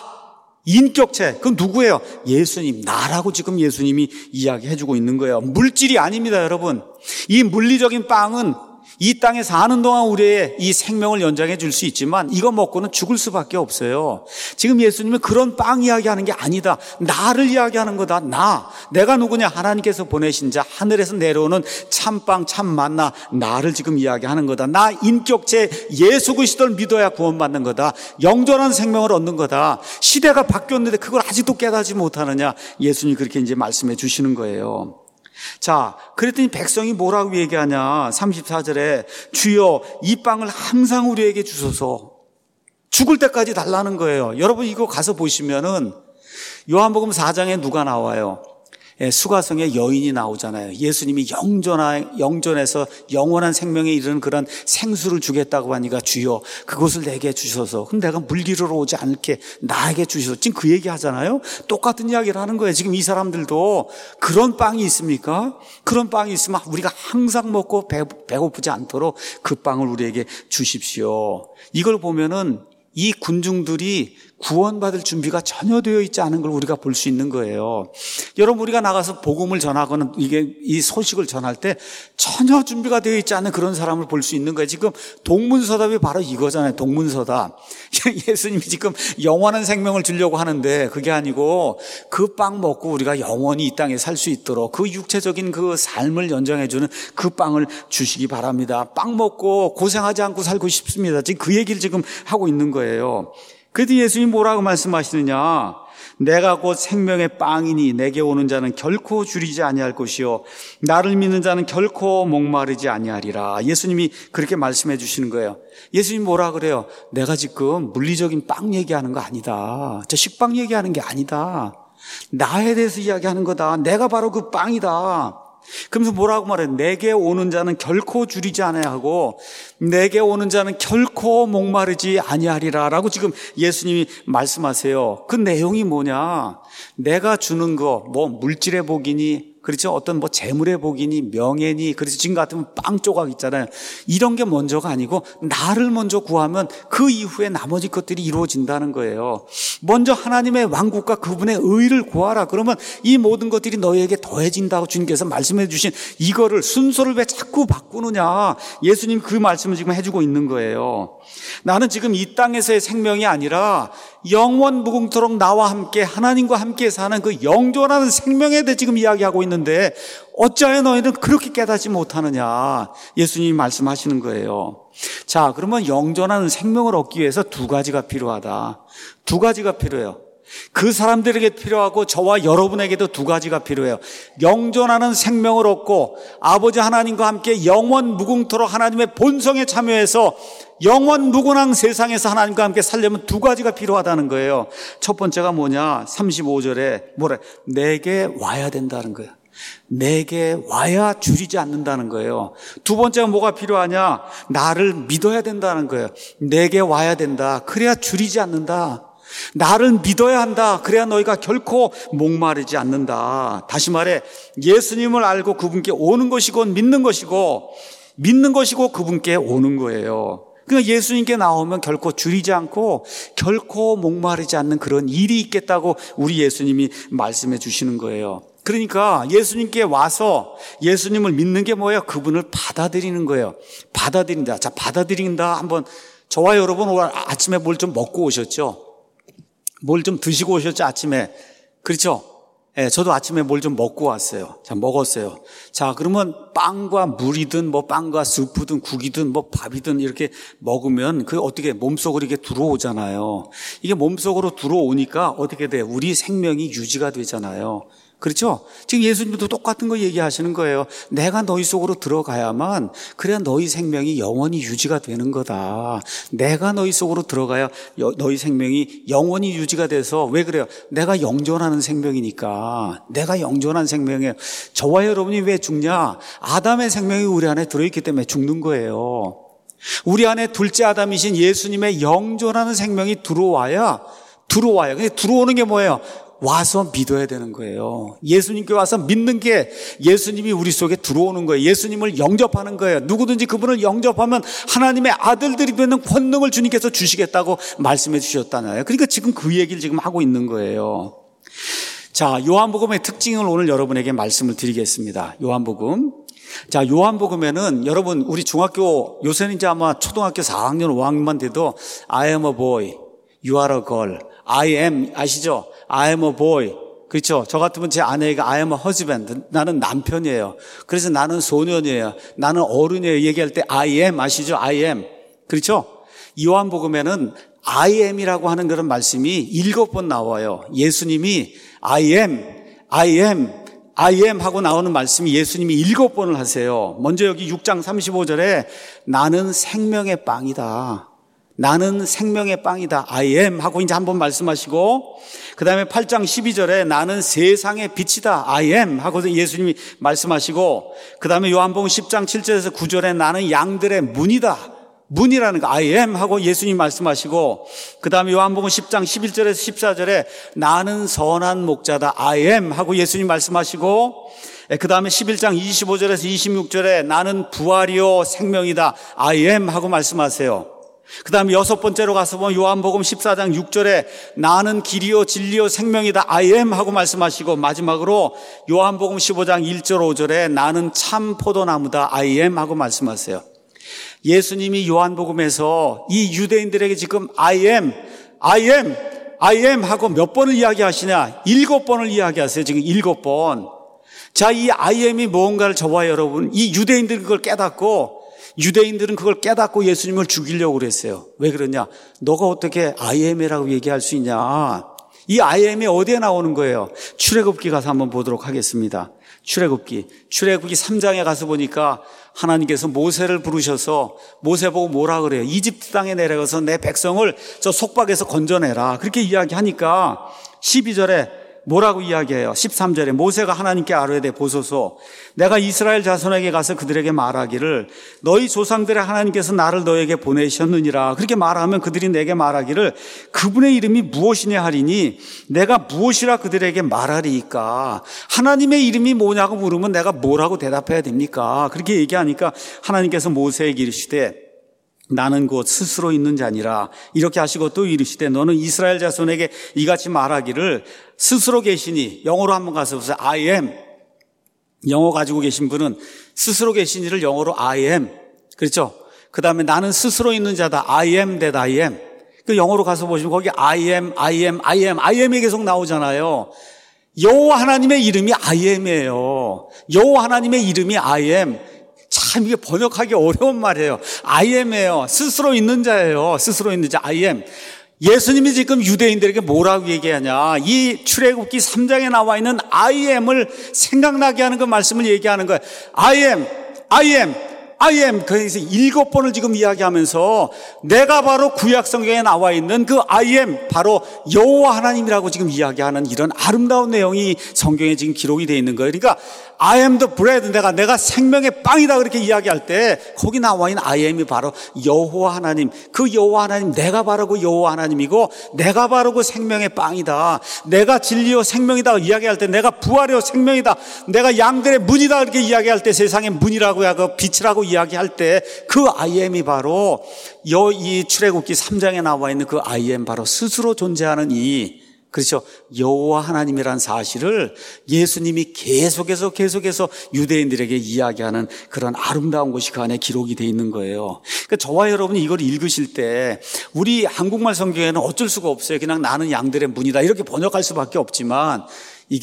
인격체. 그건 누구예요? 예수님, 나라고 지금 예수님이 이야기해주고 있는 거예요. 물질이 아닙니다, 여러분. 이 물리적인 빵은 이 땅에 사는 동안 우리의 이 생명을 연장해 줄 수 있지만 이거 먹고는 죽을 수밖에 없어요. 지금 예수님은 그런 빵 이야기하는 게 아니다. 나를 이야기하는 거다. 나. 내가 누구냐? 하나님께서 보내신 자, 하늘에서 내려오는 참빵, 참만나. 나를 지금 이야기하는 거다. 나 인격체 예수 그리스도를 믿어야 구원받는 거다. 영존한 생명을 얻는 거다. 시대가 바뀌었는데 그걸 아직도 깨닫지 못하느냐? 예수님이 그렇게 이제 말씀해 주시는 거예요. 자, 그랬더니 백성이 뭐라고 얘기하냐? 삼십사 절에 주여 이 빵을 항상 우리에게 주소서. 죽을 때까지 달라는 거예요. 여러분 이거 가서 보시면은 요한복음 사 장에 누가 나와요? 예, 수가성의 여인이 나오잖아요. 예수님이 영존하, 영존해서 영원한 생명에 이르는 그런 생수를 주겠다고 하니까 주여 그것을 내게 주셔서 그럼 내가 물기르러 오지 않게 나에게 주셔서 지금 그 얘기 하잖아요. 똑같은 이야기를 하는 거예요. 지금 이 사람들도 그런 빵이 있습니까? 그런 빵이 있으면 우리가 항상 먹고 배, 배고프지 않도록 그 빵을 우리에게 주십시오. 이걸 보면은 이 군중들이 구원받을 준비가 전혀 되어 있지 않은 걸 우리가 볼 수 있는 거예요. 여러분 우리가 나가서 복음을 전하거나 이게 이 소식을 전할 때 전혀 준비가 되어 있지 않은 그런 사람을 볼 수 있는 거예요. 지금 동문서답이 바로 이거잖아요. 동문서답. 예수님이 지금 영원한 생명을 주려고 하는데 그게 아니고 그 빵 먹고 우리가 영원히 이 땅에 살 수 있도록 그 육체적인 그 삶을 연장해 주는 그 빵을 주시기 바랍니다. 빵 먹고 고생하지 않고 살고 싶습니다. 지금 그 얘기를 지금 하고 있는 거예요. 그래도 예수님이 뭐라고 말씀하시느냐? 내가 곧 생명의 빵이니 내게 오는 자는 결코 줄이지 아니할 것이요 나를 믿는 자는 결코 목마르지 아니하리라. 예수님이 그렇게 말씀해 주시는 거예요. 예수님이 뭐라 그래요? 내가 지금 물리적인 빵 얘기하는 거 아니다. 저 식빵 얘기하는 게 아니다. 나에 대해서 이야기하는 거다. 내가 바로 그 빵이다. 그러면서 뭐라고 말해? 내게 오는 자는 결코 줄이지 아니하고 내게 오는 자는 결코 목마르지 아니하리라 라고 지금 예수님이 말씀하세요. 그 내용이 뭐냐? 내가 주는 거 뭐 물질의 복이니 그렇죠? 어떤 뭐 재물의 복이니 명예니 그래서 지금 같으면 빵 조각 있잖아요. 이런 게 먼저가 아니고 나를 먼저 구하면 그 이후에 나머지 것들이 이루어진다는 거예요. 먼저 하나님의 왕국과 그분의 의를 구하라. 그러면 이 모든 것들이 너희에게 더해진다고 주님께서 말씀해 주신 이거를 순서를 왜 자꾸 바꾸느냐. 예수님 그 말씀을 지금 해주고 있는 거예요. 나는 지금 이 땅에서의 생명이 아니라 영원 무궁토록 나와 함께 하나님과 함께 사는 그 영존하는 생명에 대해 지금 이야기하고 있는데 어찌하여 너희는 그렇게 깨닫지 못하느냐. 예수님이 말씀하시는 거예요. 자, 그러면 영존하는 생명을 얻기 위해서 두 가지가 필요하다. 두 가지가 필요해요. 그 사람들에게 필요하고 저와 여러분에게도 두 가지가 필요해요. 영존하는 생명을 얻고 아버지 하나님과 함께 영원 무궁토록 하나님의 본성에 참여해서 영원 무궁한 세상에서 하나님과 함께 살려면 두 가지가 필요하다는 거예요. 첫 번째가 뭐냐? 삼십오 절에 뭐래? 내게 와야 된다는 거예요. 내게 와야 줄이지 않는다는 거예요. 두 번째가 뭐가 필요하냐? 나를 믿어야 된다는 거예요. 내게 와야 된다. 그래야 줄이지 않는다. 나를 믿어야 한다. 그래야 너희가 결코 목마르지 않는다. 다시 말해 예수님을 알고 그분께 오는 것이고 믿는 것이고 믿는 것이고 그분께 오는 거예요. 그러니까 예수님께 나오면 결코 줄이지 않고 결코 목마르지 않는 그런 일이 있겠다고 우리 예수님이 말씀해 주시는 거예요. 그러니까 예수님께 와서 예수님을 믿는 게 뭐예요? 그분을 받아들이는 거예요. 받아들인다. 자, 받아들인다. 한번 저와 여러분 오늘 아침에 뭘 좀 먹고 오셨죠? 뭘 좀 드시고 오셨죠? 아침에. 그렇죠? 예, 저도 아침에 뭘 좀 먹고 왔어요. 자, 먹었어요. 자, 그러면 빵과 물이든 뭐 빵과 스프든 국이든 뭐 밥이든 이렇게 먹으면 그 어떻게 몸속으로 이렇게 들어오잖아요. 이게 몸속으로 들어오니까 어떻게 돼? 우리 생명이 유지가 되잖아요. 그렇죠? 지금 예수님도 똑같은 거 얘기하시는 거예요. 내가 너희 속으로 들어가야만 그래야 너희 생명이 영원히 유지가 되는 거다. 내가 너희 속으로 들어가야 너희 생명이 영원히 유지가 돼서 왜 그래요? 내가 영존하는 생명이니까. 내가 영존한 생명이에요. 저와 여러분이 왜 죽냐? 아담의 생명이 우리 안에 들어있기 때문에 죽는 거예요. 우리 안에 둘째 아담이신 예수님의 영존하는 생명이 들어와야 들어와요. 근데 들어오는 게 뭐예요? 와서 믿어야 되는 거예요. 예수님께 와서 믿는 게 예수님이 우리 속에 들어오는 거예요. 예수님을 영접하는 거예요. 누구든지 그분을 영접하면 하나님의 아들들이 되는 권능을 주님께서 주시겠다고 말씀해 주셨잖아요. 그러니까 지금 그 얘기를 지금 하고 있는 거예요. 자, 요한복음의 특징을 오늘 여러분에게 말씀을 드리겠습니다. 요한복음. 자, 요한복음에는 여러분 우리 중학교 요새는 이제 아마 초등학교 사 학년 오 학년만 돼도 I am a boy, you are a girl, I am 아시죠? I am a boy. 그렇죠? 저 같으면 제 아내가 I am a husband. 나는 남편이에요. 그래서 나는 소년이에요. 나는 어른이에요. 얘기할 때 I am 아시죠? I am. 그렇죠? 요한복음에는 I am이라고 하는 그런 말씀이 일곱 번 나와요. 예수님이 I am, I am, I am 하고 나오는 말씀이 예수님이 일곱 번을 하세요. 먼저 여기 육 장 삼십오 절에 나는 생명의 빵이다. 나는 생명의 빵이다. I am 하고 이제 한번 말씀하시고 그 다음에 팔 장 십이 절에 나는 세상의 빛이다. I am 하고 예수님이 말씀하시고 그 다음에 요한복음 십 장 칠 절에서 구 절에 나는 양들의 문이다. 문이라는 거 I am 하고 예수님이 말씀하시고 그 다음에 요한복음 십 장 십일 절에서 십사 절에 나는 선한 목자다. I am 하고 예수님이 말씀하시고 그 다음에 십일 장 이십오 절에서 이십육 절에 나는 부활이요 생명이다. I am 하고 말씀하세요. 그 다음에 여섯 번째로 가서 보면 요한복음 십사 장 육 절에 나는 길이요 진리요 생명이다 I am 하고 말씀하시고 마지막으로 요한복음 십오 장 일 절 오 절에 나는 참 포도나무다 I am 하고 말씀하세요. 예수님이 요한복음에서 이 유대인들에게 지금 I am, I am, I am 하고 몇 번을 이야기하시냐? 일곱 번을 이야기하세요. 지금 일곱 번. 자, 이 I am이 뭔가를 저와 여러분, 이 유대인들은 그걸 깨닫고 유대인들은 그걸 깨닫고 예수님을 죽이려고 그랬어요. 왜 그러냐? 너가 어떻게 I am이라고 얘기할 수 있냐? 이 I am이 어디에 나오는 거예요? 출애굽기 가서 한번 보도록 하겠습니다. 출애굽기. 출애굽기 삼 장에 가서 보니까 하나님께서 모세를 부르셔서 모세 보고 뭐라 그래요? 이집트 땅에 내려가서 내 백성을 저 속박에서 건져내라. 그렇게 이야기하니까 십이 절에 뭐라고 이야기해요? 십삼 절에 모세가 하나님께 아뢰되 보소서 내가 이스라엘 자손에게 가서 그들에게 말하기를 너희 조상들의 하나님께서 나를 너에게 보내셨느니라. 그렇게 말하면 그들이 내게 말하기를 그분의 이름이 무엇이냐 하리니 내가 무엇이라 그들에게 말하리이까. 하나님의 이름이 뭐냐고 물으면 내가 뭐라고 대답해야 됩니까? 그렇게 얘기하니까 하나님께서 모세에게 이르시되 나는 곧 스스로 있는 자니라. 이렇게 하시고 또 이르시되 너는 이스라엘 자손에게 이같이 말하기를 스스로 계시니 영어로 한번 가서 보세요. I am. 영어 가지고 계신 분은 스스로 계시니를 영어로 I am. 그렇죠? 그 다음에 나는 스스로 있는 자다. I am that I am. 그 영어로 가서 보시면 거기 I am, I am, I am, I am이 계속 나오잖아요. 여호와 하나님의 이름이 I am이에요. 여호와 하나님의 이름이 I am. 참 이게 번역하기 어려운 말이에요. I am이에요. 스스로 있는 자예요. 스스로 있는 자 I am. 예수님이 지금 유대인들에게 뭐라고 얘기하냐? 이 출애굽기 삼 장에 나와 있는 I am을 생각나게 하는 그 말씀을 얘기하는 거예요. I am, I am, I am. 그래서 일곱 번을 지금 이야기하면서 내가 바로 구약 성경에 나와 있는 그 I am 바로 여호와 하나님이라고 지금 이야기하는 이런 아름다운 내용이 성경에 지금 기록이 되어 있는 거예요. 그러니까 I am the bread. 내가 내가 생명의 빵이다 그렇게 이야기할 때 거기 나와 있는 I am이 바로 여호와 하나님. 그 여호와 하나님 내가 바로 그 여호와 하나님이고 내가 바로 그 생명의 빵이다. 내가 진리요 생명이다 이야기할 때 내가 부활이요 생명이다. 내가 양들의 문이다 그렇게 이야기할 때 세상의 문이라고 하고 빛이라고 이야기할 때 그 I am이 바로 여 이 출애굽기 삼 장에 나와 있는 그 I am 바로 스스로 존재하는 이 그렇죠. 여호와 하나님이라는 사실을 예수님이 계속해서 계속해서 유대인들에게 이야기하는 그런 아름다운 것이 그 안에 기록이 되어 있는 거예요. 그러니까 저와 여러분이 이걸 읽으실 때 우리 한국말 성경에는 어쩔 수가 없어요. 그냥 나는 양들의 문이다 이렇게 번역할 수밖에 없지만 이게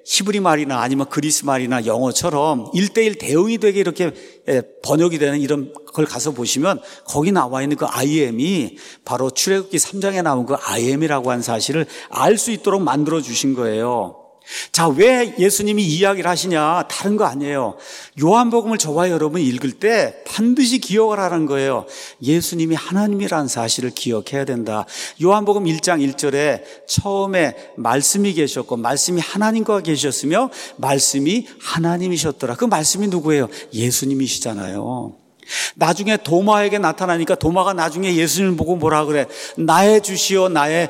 히브리 말이나 아니면 그리스 말이나 영어처럼 일대일 대응이 되게 이렇게 번역이 되는 이런 걸 가서 보시면 거기 나와 있는 그 I am이 바로 출애굽기 삼 장에 나온 그 I am이라고 하는 사실을 알 수 있도록 만들어 주신 거예요. 자, 왜 예수님이 이야기를 하시냐? 다른 거 아니에요. 요한복음을 저와 여러분이 읽을 때 반드시 기억을 하라는 거예요. 예수님이 하나님이라는 사실을 기억해야 된다. 요한복음 일 장 일 절에 처음에 말씀이 계셨고 말씀이 하나님과 계셨으며 말씀이 하나님이셨더라. 그 말씀이 누구예요? 예수님이시잖아요. 나중에 도마에게 나타나니까 도마가 나중에 예수님을 보고 뭐라 그래? 나의 주시오 나의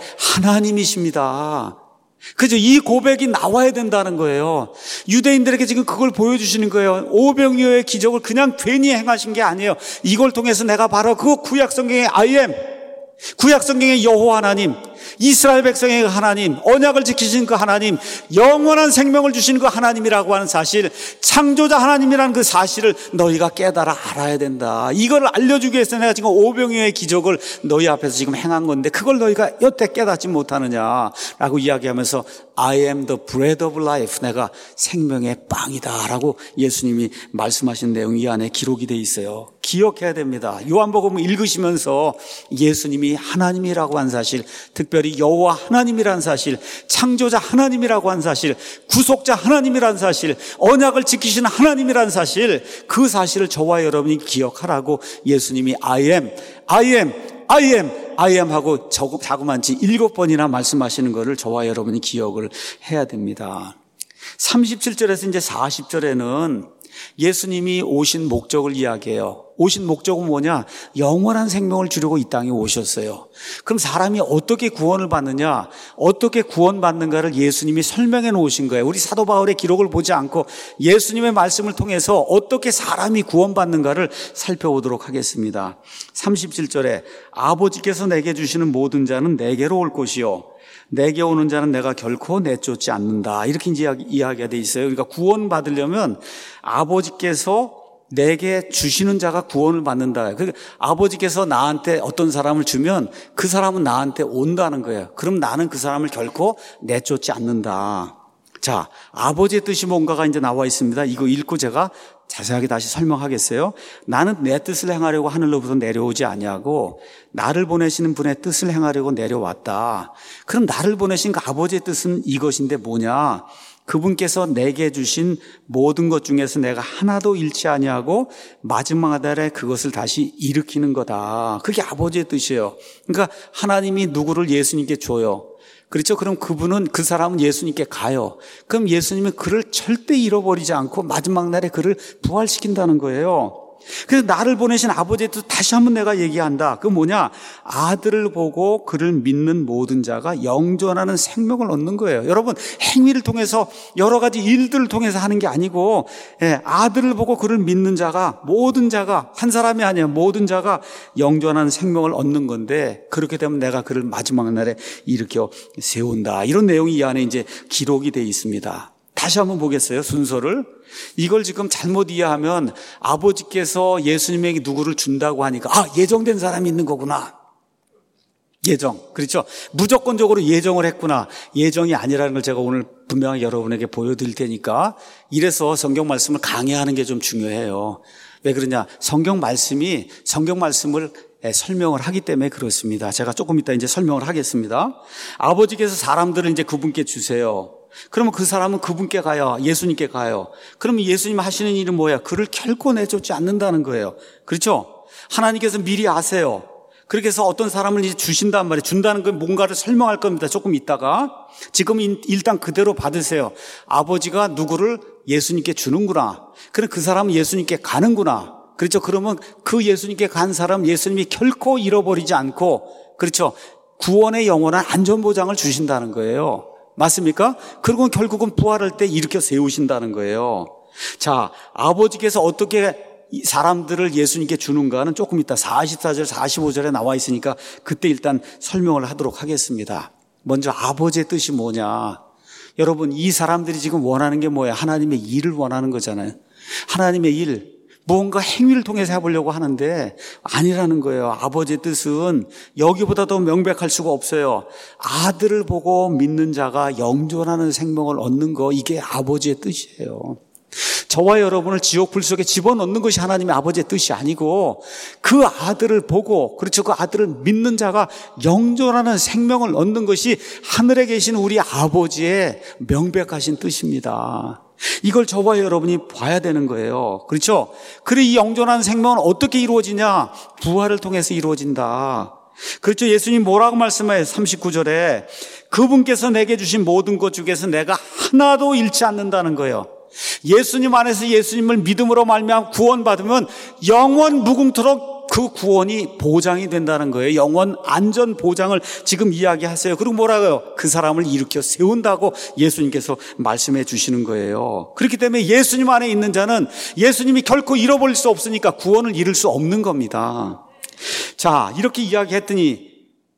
하나님이십니다. 그죠? 이 고백이 나와야 된다는 거예요. 유대인들에게 지금 그걸 보여주시는 거예요. 오병이어의 기적을 그냥 괜히 행하신 게 아니에요. 이걸 통해서 내가 바로 그 구약 성경의 I am, 구약 성경의 여호와 하나님, 이스라엘 백성의 하나님, 언약을 지키신 그 하나님, 영원한 생명을 주신 그 하나님이라고 하는 사실, 창조자 하나님이라는 그 사실을 너희가 깨달아 알아야 된다. 이걸 알려주기 위해서 내가 지금 오병이어의 기적을 너희 앞에서 지금 행한 건데 그걸 너희가 여태 깨닫지 못하느냐라고 이야기하면서 I am the bread of life, 내가 생명의 빵이다 라고 예수님이 말씀하신 내용이 이 안에 기록이 돼 있어요. 기억해야 됩니다. 요한복음을 읽으시면서 예수님이 하나님이라고 한 사실, 특별히 여호와 하나님이라는 사실, 창조자 하나님이라고 한 사실, 구속자 하나님이라는 사실, 언약을 지키시는 하나님이라는 사실, 그 사실을 저와 여러분이 기억하라고 예수님이 I am, I am, I am, I am 하고 자그만치 일곱 번이나 말씀하시는 것을 저와 여러분이 기억을 해야 됩니다. 삼십칠 절에서 이제 사십 절에는 예수님이 오신 목적을 이야기해요. 오신 목적은 뭐냐? 영원한 생명을 주려고 이 땅에 오셨어요. 그럼 사람이 어떻게 구원을 받느냐? 어떻게 구원받는가를 예수님이 설명해 놓으신 거예요. 우리 사도 바울의 기록을 보지 않고 예수님의 말씀을 통해서 어떻게 사람이 구원받는가를 살펴보도록 하겠습니다. 삼십칠 절에 아버지께서 내게 주시는 모든 자는 내게로 올 것이요 내게 오는 자는 내가 결코 내쫓지 않는다. 이렇게 이제 이야기가 돼 있어요. 그러니까 구원 받으려면 아버지께서 내게 주시는 자가 구원을 받는다. 그러니까 아버지께서 나한테 어떤 사람을 주면 그 사람은 나한테 온다는 거예요. 그럼 나는 그 사람을 결코 내쫓지 않는다. 자, 아버지의 뜻이 뭔가가 이제 나와 있습니다. 이거 읽고 제가 자세하게 다시 설명하겠어요. 나는 내 뜻을 행하려고 하늘로부터 내려오지 아니하고 나를 보내시는 분의 뜻을 행하려고 내려왔다. 그럼 나를 보내신 그 아버지의 뜻은 이것인데 뭐냐? 그분께서 내게 주신 모든 것 중에서 내가 하나도 잃지 아니하고 마지막 날에 그것을 다시 일으키는 거다. 그게 아버지의 뜻이에요. 그러니까 하나님이 누구를 예수님께 줘요. 그렇죠? 그럼 그분은, 그 사람은 예수님께 가요. 그럼 예수님은 그를 절대 잃어버리지 않고 마지막 날에 그를 부활시킨다는 거예요. 그래서 나를 보내신 아버지의 뜻 다시 한번 내가 얘기한다. 그 뭐냐? 아들을 보고 그를 믿는 모든 자가 영존하는 생명을 얻는 거예요. 여러분, 행위를 통해서 여러 가지 일들을 통해서 하는 게 아니고, 예, 아들을 보고 그를 믿는 자가, 모든 자가, 한 사람이 아니에요. 모든 자가 영존하는 생명을 얻는 건데, 그렇게 되면 내가 그를 마지막 날에 일으켜 세운다. 이런 내용이 이 안에 이제 기록이 되어 있습니다. 다시 한번 보겠어요, 순서를. 이걸 지금 잘못 이해하면 아버지께서 예수님에게 누구를 준다고 하니까 아, 예정된 사람이 있는 거구나. 예정. 그렇죠? 무조건적으로 예정을 했구나. 예정이 아니라는 걸 제가 오늘 분명히 여러분에게 보여드릴 테니까 이래서 성경 말씀을 강해하는 게 좀 중요해요. 왜 그러냐? 성경 말씀이 성경 말씀을 설명을 하기 때문에 그렇습니다. 제가 조금 이따 이제 설명을 하겠습니다. 아버지께서 사람들을 이제 그분께 주세요. 그러면 그 사람은 그분께 가요. 예수님께 가요. 그러면 예수님 하시는 일은 뭐야? 그를 결코 내쫓지 않는다는 거예요. 그렇죠? 하나님께서 미리 아세요. 그렇게 해서 어떤 사람을 이제 주신단 말이에요. 준다는 건 뭔가를 설명할 겁니다. 조금 있다가. 지금 일단 그대로 받으세요. 아버지가 누구를 예수님께 주는구나. 그럼 그 사람은 예수님께 가는구나. 그렇죠? 그러면 그 예수님께 간 사람 예수님이 결코 잃어버리지 않고, 그렇죠? 구원의 영원한 안전보장을 주신다는 거예요. 맞습니까? 그리고 결국은 부활할 때 일으켜 세우신다는 거예요. 자, 아버지께서 어떻게 사람들을 예수님께 주는가는 조금 이따 사십사 절, 사십오 절에 나와 있으니까 그때 일단 설명을 하도록 하겠습니다. 먼저 아버지의 뜻이 뭐냐? 여러분, 이 사람들이 지금 원하는 게 뭐야? 하나님의 일을 원하는 거잖아요. 하나님의 일. 무언가 행위를 통해서 해보려고 하는데 아니라는 거예요. 아버지의 뜻은 여기보다 더 명백할 수가 없어요. 아들을 보고 믿는 자가 영존하는 생명을 얻는 거, 이게 아버지의 뜻이에요. 저와 여러분을 지옥불 속에 집어넣는 것이 하나님의 아버지의 뜻이 아니고 그 아들을 보고, 그렇죠, 그 아들을 믿는 자가 영존하는 생명을 얻는 것이 하늘에 계신 우리 아버지의 명백하신 뜻입니다. 이걸 저와 여러분이 봐야 되는 거예요. 그렇죠? 그래, 이 영존하는 생명은 어떻게 이루어지냐? 부활을 통해서 이루어진다. 그렇죠? 예수님 뭐라고 말씀해요? 삼십구 절에 그분께서 내게 주신 모든 것 중에서 내가 하나도 잃지 않는다는 거예요. 예수님 안에서 예수님을 믿음으로 말미암아 구원받으면 영원 무궁토록 그 구원이 보장이 된다는 거예요. 영원 안전 보장을 지금 이야기하세요. 그리고 뭐라고요? 그 사람을 일으켜 세운다고 예수님께서 말씀해 주시는 거예요. 그렇기 때문에 예수님 안에 있는 자는 예수님이 결코 잃어버릴 수 없으니까 구원을 잃을 수 없는 겁니다. 자, 이렇게 이야기했더니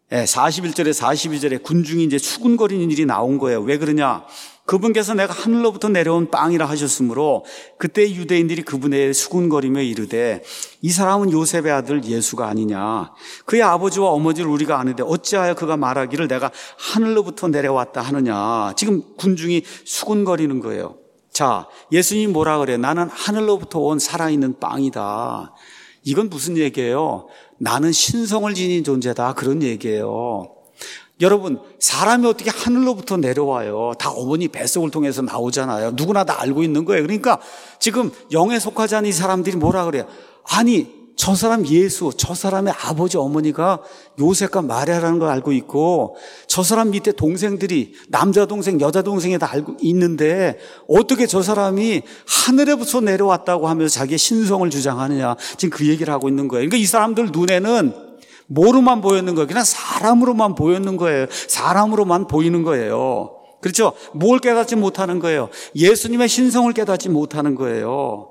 사십일 절에 사십이 절에 군중이 이제 수군거리는 일이 나온 거예요. 왜 그러냐? 그분께서 내가 하늘로부터 내려온 빵이라 하셨으므로 그때 유대인들이 그분에 수군거리며 이르되 이 사람은 요셉의 아들 예수가 아니냐? 그의 아버지와 어머니를 우리가 아는데 어찌하여 그가 말하기를 내가 하늘로부터 내려왔다 하느냐? 지금 군중이 수군거리는 거예요. 자, 예수님이 뭐라 그래요? 나는 하늘로부터 온 살아있는 빵이다. 이건 무슨 얘기예요? 나는 신성을 지닌 존재다, 그런 얘기예요. 여러분, 사람이 어떻게 하늘로부터 내려와요? 다 어머니 뱃속을 통해서 나오잖아요. 누구나 다 알고 있는 거예요. 그러니까 지금 영에 속하지 않은 이 사람들이 뭐라 그래요? 아니, 저 사람 예수, 저 사람의 아버지 어머니가 요셉과 마리아라는 걸 알고 있고 저 사람 밑에 동생들이 남자 동생, 여자 동생이 다 알고 있는데 어떻게 저 사람이 하늘에부터 내려왔다고 하면서 자기의 신성을 주장하느냐? 지금 그 얘기를 하고 있는 거예요. 그러니까 이 사람들 눈에는 뭐로만 보였는 거예요? 그냥 사람으로만 보였는 거예요. 사람으로만 보이는 거예요. 그렇죠? 뭘 깨닫지 못하는 거예요? 예수님의 신성을 깨닫지 못하는 거예요.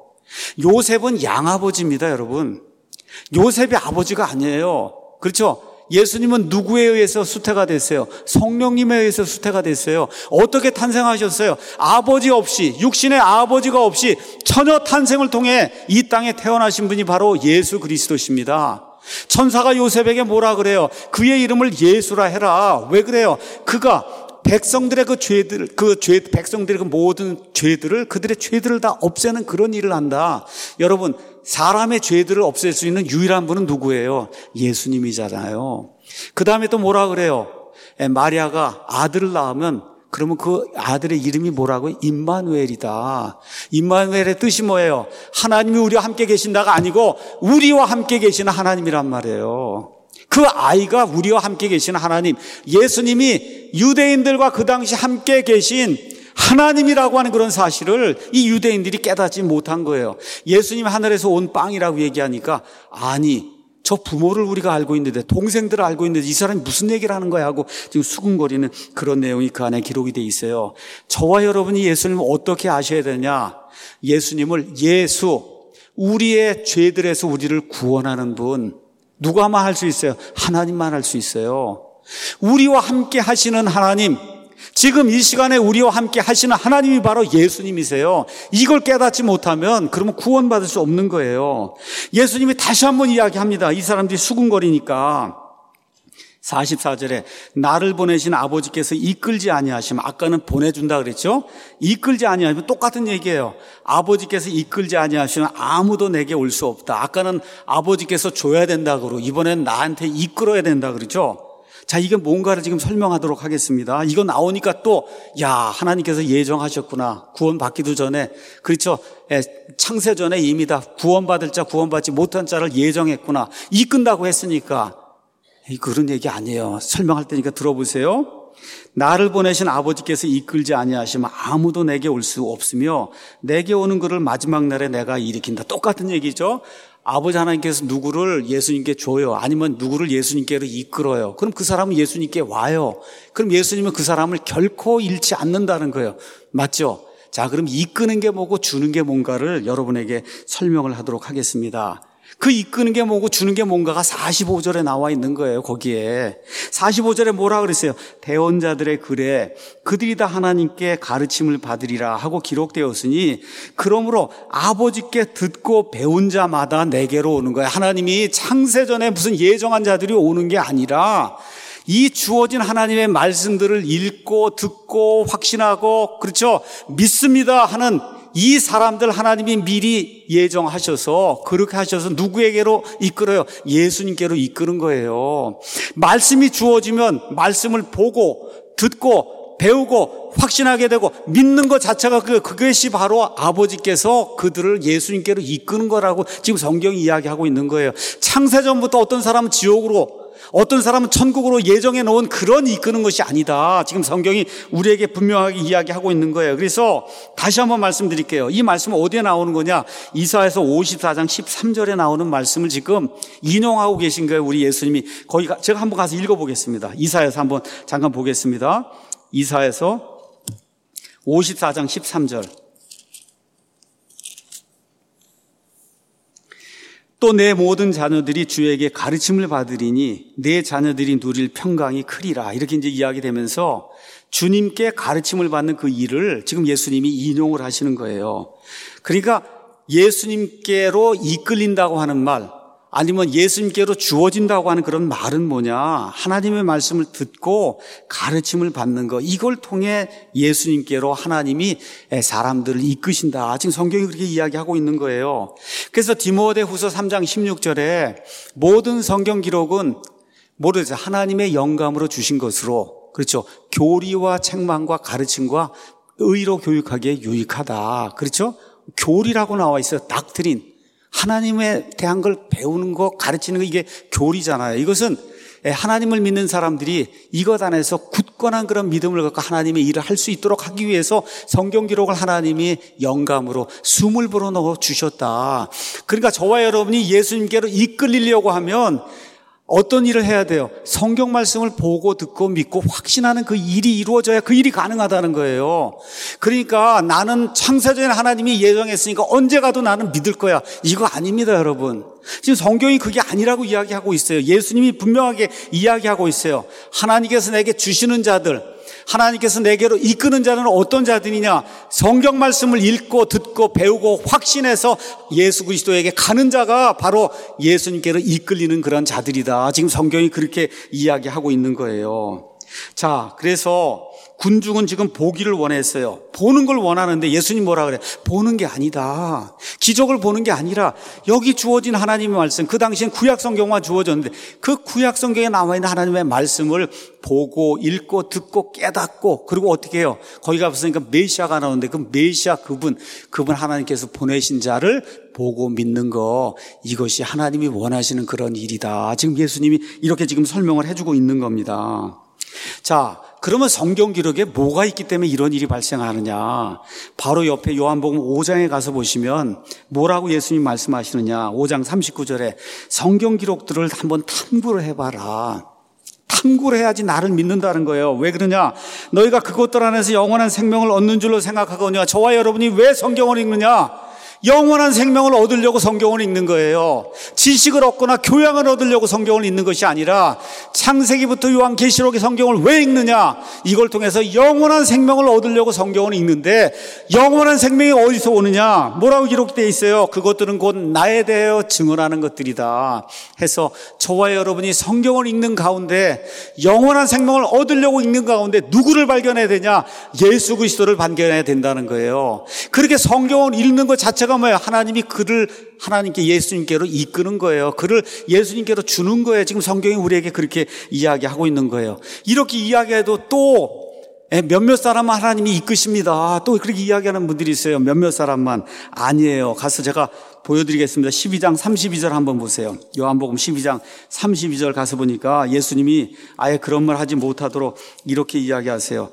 요셉은 양아버지입니다, 여러분. 요셉이 아버지가 아니에요. 그렇죠? 예수님은 누구에 의해서 수태가 됐어요? 성령님에 의해서 수태가 됐어요. 어떻게 탄생하셨어요? 아버지 없이, 육신의 아버지가 없이 처녀 탄생을 통해 이 땅에 태어나신 분이 바로 예수 그리스도십니다. 천사가 요셉에게 뭐라 그래요? 그의 이름을 예수라 해라. 왜 그래요? 그가 백성들의 그 죄들, 그 죄, 백성들의 그 모든 죄들을, 그들의 죄들을 다 없애는 그런 일을 한다. 여러분, 사람의 죄들을 없앨 수 있는 유일한 분은 누구예요? 예수님이잖아요. 그 다음에 또 뭐라 그래요? 마리아가 아들을 낳으면 그러면 그 아들의 이름이 뭐라고요? 임마누엘이다. 임마누엘의 뜻이 뭐예요? 하나님이 우리와 함께 계신다가 아니고 우리와 함께 계시는 하나님이란 말이에요. 그 아이가 우리와 함께 계시는 하나님, 예수님이 유대인들과 그 당시 함께 계신 하나님이라고 하는 그런 사실을 이 유대인들이 깨닫지 못한 거예요. 예수님이 하늘에서 온 빵이라고 얘기하니까 아니, 저 부모를 우리가 알고 있는데, 동생들을 알고 있는데 이 사람이 무슨 얘기를 하는 거야 하고 지금 수군거리는 그런 내용이 그 안에 기록이 돼 있어요. 저와 여러분이 예수님을 어떻게 아셔야 되냐? 예수님을 예수, 우리의 죄들에서 우리를 구원하는 분, 누가만 할 수 있어요? 하나님만 할 수 있어요. 우리와 함께 하시는 하나님, 지금 이 시간에 우리와 함께 하시는 하나님이 바로 예수님이세요. 이걸 깨닫지 못하면 그러면 구원받을 수 없는 거예요. 예수님이 다시 한번 이야기합니다. 이 사람들이 수군거리니까 사십사 절에 나를 보내신 아버지께서 이끌지 아니하시면, 아까는 보내준다 그랬죠? 이끌지 아니하시면 똑같은 얘기예요. 아버지께서 이끌지 아니하시면 아무도 내게 올 수 없다. 아까는 아버지께서 줘야 된다 그러고 이번엔 나한테 이끌어야 된다 그러죠? 자, 이게 뭔가를 지금 설명하도록 하겠습니다. 이거 나오니까 또, 야, 하나님께서 예정하셨구나. 구원받기도 전에. 그렇죠. 창세 전에 이미 다 구원받을 자, 구원받지 못한 자를 예정했구나. 이끈다고 했으니까. 그런 얘기 아니에요. 설명할 테니까 들어보세요. 나를 보내신 아버지께서 이끌지 아니하시면 아무도 내게 올 수 없으며 내게 오는 그를 마지막 날에 내가 일으킨다. 똑같은 얘기죠. 아버지 하나님께서 누구를 예수님께 줘요. 아니면 누구를 예수님께로 이끌어요. 그럼 그 사람은 예수님께 와요. 그럼 예수님은 그 사람을 결코 잃지 않는다는 거예요. 맞죠? 자, 그럼 이끄는 게 뭐고 주는 게 뭔가를 여러분에게 설명을 하도록 하겠습니다. 그 이끄는 게 뭐고 주는 게 뭔가가 사십오 절에 나와 있는 거예요. 거기에 사십오 절에 뭐라 그랬어요? 대언자들의 글에 그들이 다 하나님께 가르침을 받으리라 하고 기록되었으니 그러므로 아버지께 듣고 배운 자마다 내게로 오는 거예요. 하나님이 창세전에 무슨 예정한 자들이 오는 게 아니라 이 주어진 하나님의 말씀들을 읽고 듣고 확신하고 그렇죠? 믿습니다 하는 이 사람들 하나님이 미리 예정하셔서 그렇게 하셔서 누구에게로 이끌어요? 예수님께로 이끄는 거예요. 말씀이 주어지면 말씀을 보고 듣고 배우고 확신하게 되고 믿는 것 자체가 그, 그것이 바로 아버지께서 그들을 예수님께로 이끄는 거라고 지금 성경이 이야기하고 있는 거예요. 창세전부터 어떤 사람은 지옥으로 어떤 사람은 천국으로 예정해 놓은 그런 이끄는 것이 아니다. 지금 성경이 우리에게 분명하게 이야기하고 있는 거예요. 그래서 다시 한번 말씀드릴게요. 이 말씀은 어디에 나오는 거냐? 이사야서 오십사 장 십삼 절에 나오는 말씀을 지금 인용하고 계신 거예요. 우리 예수님이. 거기 가, 제가 한번 가서 읽어보겠습니다. 이사야서 한번 잠깐 보겠습니다. 이사야서 오십사 장 십삼 절. 또 내 모든 자녀들이 주에게 가르침을 받으리니 내 자녀들이 누릴 평강이 크리라. 이렇게 이제 이야기되면서 주님께 가르침을 받는 그 일을 지금 예수님이 인용을 하시는 거예요. 그러니까 예수님께로 이끌린다고 하는 말, 아니면 예수님께로 주어진다고 하는 그런 말은 뭐냐? 하나님의 말씀을 듣고 가르침을 받는 것, 이걸 통해 예수님께로 하나님이 사람들을 이끄신다. 지금 성경이 그렇게 이야기하고 있는 거예요. 그래서 디모데후서 삼 장 십육 절에 모든 성경 기록은 모르죠. 하나님의 영감으로 주신 것으로, 그렇죠, 교리와 책망과 가르침과 의로 교육하기에 유익하다. 그렇죠? 교리라고 나와 있어요. 닥트린. 하나님에 대한 걸 배우는 거, 가르치는 거, 이게 교리잖아요. 이것은 하나님을 믿는 사람들이 이것 안에서 굳건한 그런 믿음을 갖고 하나님의 일을 할 수 있도록 하기 위해서 성경 기록을 하나님이 영감으로 숨을 불어넣어 주셨다. 그러니까 저와 여러분이 예수님께로 이끌리려고 하면 어떤 일을 해야 돼요? 성경 말씀을 보고 듣고 믿고 확신하는 그 일이 이루어져야 그 일이 가능하다는 거예요. 그러니까 나는 창세전에 하나님이 예정했으니까 언제 가도 나는 믿을 거야. 이거 아닙니다, 여러분. 지금 성경이 그게 아니라고 이야기하고 있어요. 예수님이 분명하게 이야기하고 있어요. 하나님께서 내게 주시는 자들, 하나님께서 내게로 이끄는 자는 어떤 자들이냐? 성경 말씀을 읽고 듣고 배우고 확신해서 예수 그리스도에게 가는 자가 바로 예수님께로 이끌리는 그런 자들이다. 지금 성경이 그렇게 이야기하고 있는 거예요. 자, 그래서 군중은 지금 보기를 원했어요. 보는 걸 원하는데 예수님 뭐라 그래? 보는 게 아니다. 기적을 보는 게 아니라 여기 주어진 하나님의 말씀, 그 당시엔 구약 성경만 주어졌는데 그 구약 성경에 나와 있는 하나님의 말씀을 보고 읽고 듣고 깨닫고, 그리고 어떻게 해요? 거기 가보니까 메시아가 나오는데 그 메시아 그분, 그분 하나님께서 보내신 자를 보고 믿는 거, 이것이 하나님이 원하시는 그런 일이다. 지금 예수님이 이렇게 지금 설명을 해주고 있는 겁니다. 자, 그러면 성경 기록에 뭐가 있기 때문에 이런 일이 발생하느냐? 바로 옆에 요한복음 오 장에 가서 보시면 뭐라고 예수님 말씀하시느냐? 오 장 삼십구 절에 성경 기록들을 한번 탐구를 해봐라. 탐구를 해야지 나를 믿는다는 거예요. 왜 그러냐? 너희가 그것들 안에서 영원한 생명을 얻는 줄로 생각하거니와 저와 여러분이 왜 성경을 읽느냐? 영원한 생명을 얻으려고 성경을 읽는 거예요. 지식을 얻거나 교양을 얻으려고 성경을 읽는 것이 아니라 창세기부터 요한계시록의 성경을 왜 읽느냐? 이걸 통해서 영원한 생명을 얻으려고 성경을 읽는데 영원한 생명이 어디서 오느냐? 뭐라고 기록되어 있어요? 그것들은 곧 나에 대하여 증언하는 것들이다 해서 저와 여러분이 성경을 읽는 가운데 영원한 생명을 얻으려고 읽는 가운데 누구를 발견해야 되냐? 예수 그리스도를 발견해야 된다는 거예요. 그렇게 성경을 읽는 것 자체가 뭐예요? 하나님이 그를 하나님께 예수님께로 이끄는 거예요. 그를 예수님께로 주는 거예요. 지금 성경이 우리에게 그렇게 이야기하고 있는 거예요. 이렇게 이야기해도 또 몇몇 사람만 하나님이 이끄십니다. 또 그렇게 이야기하는 분들이 있어요. 몇몇 사람만. 아니에요. 가서 제가 보여드리겠습니다. 십이 장 삼십이 절 한번 보세요. 요한복음 십이 장 삼십이 절 가서 보니까 예수님이 아예 그런 말 하지 못하도록 이렇게 이야기하세요.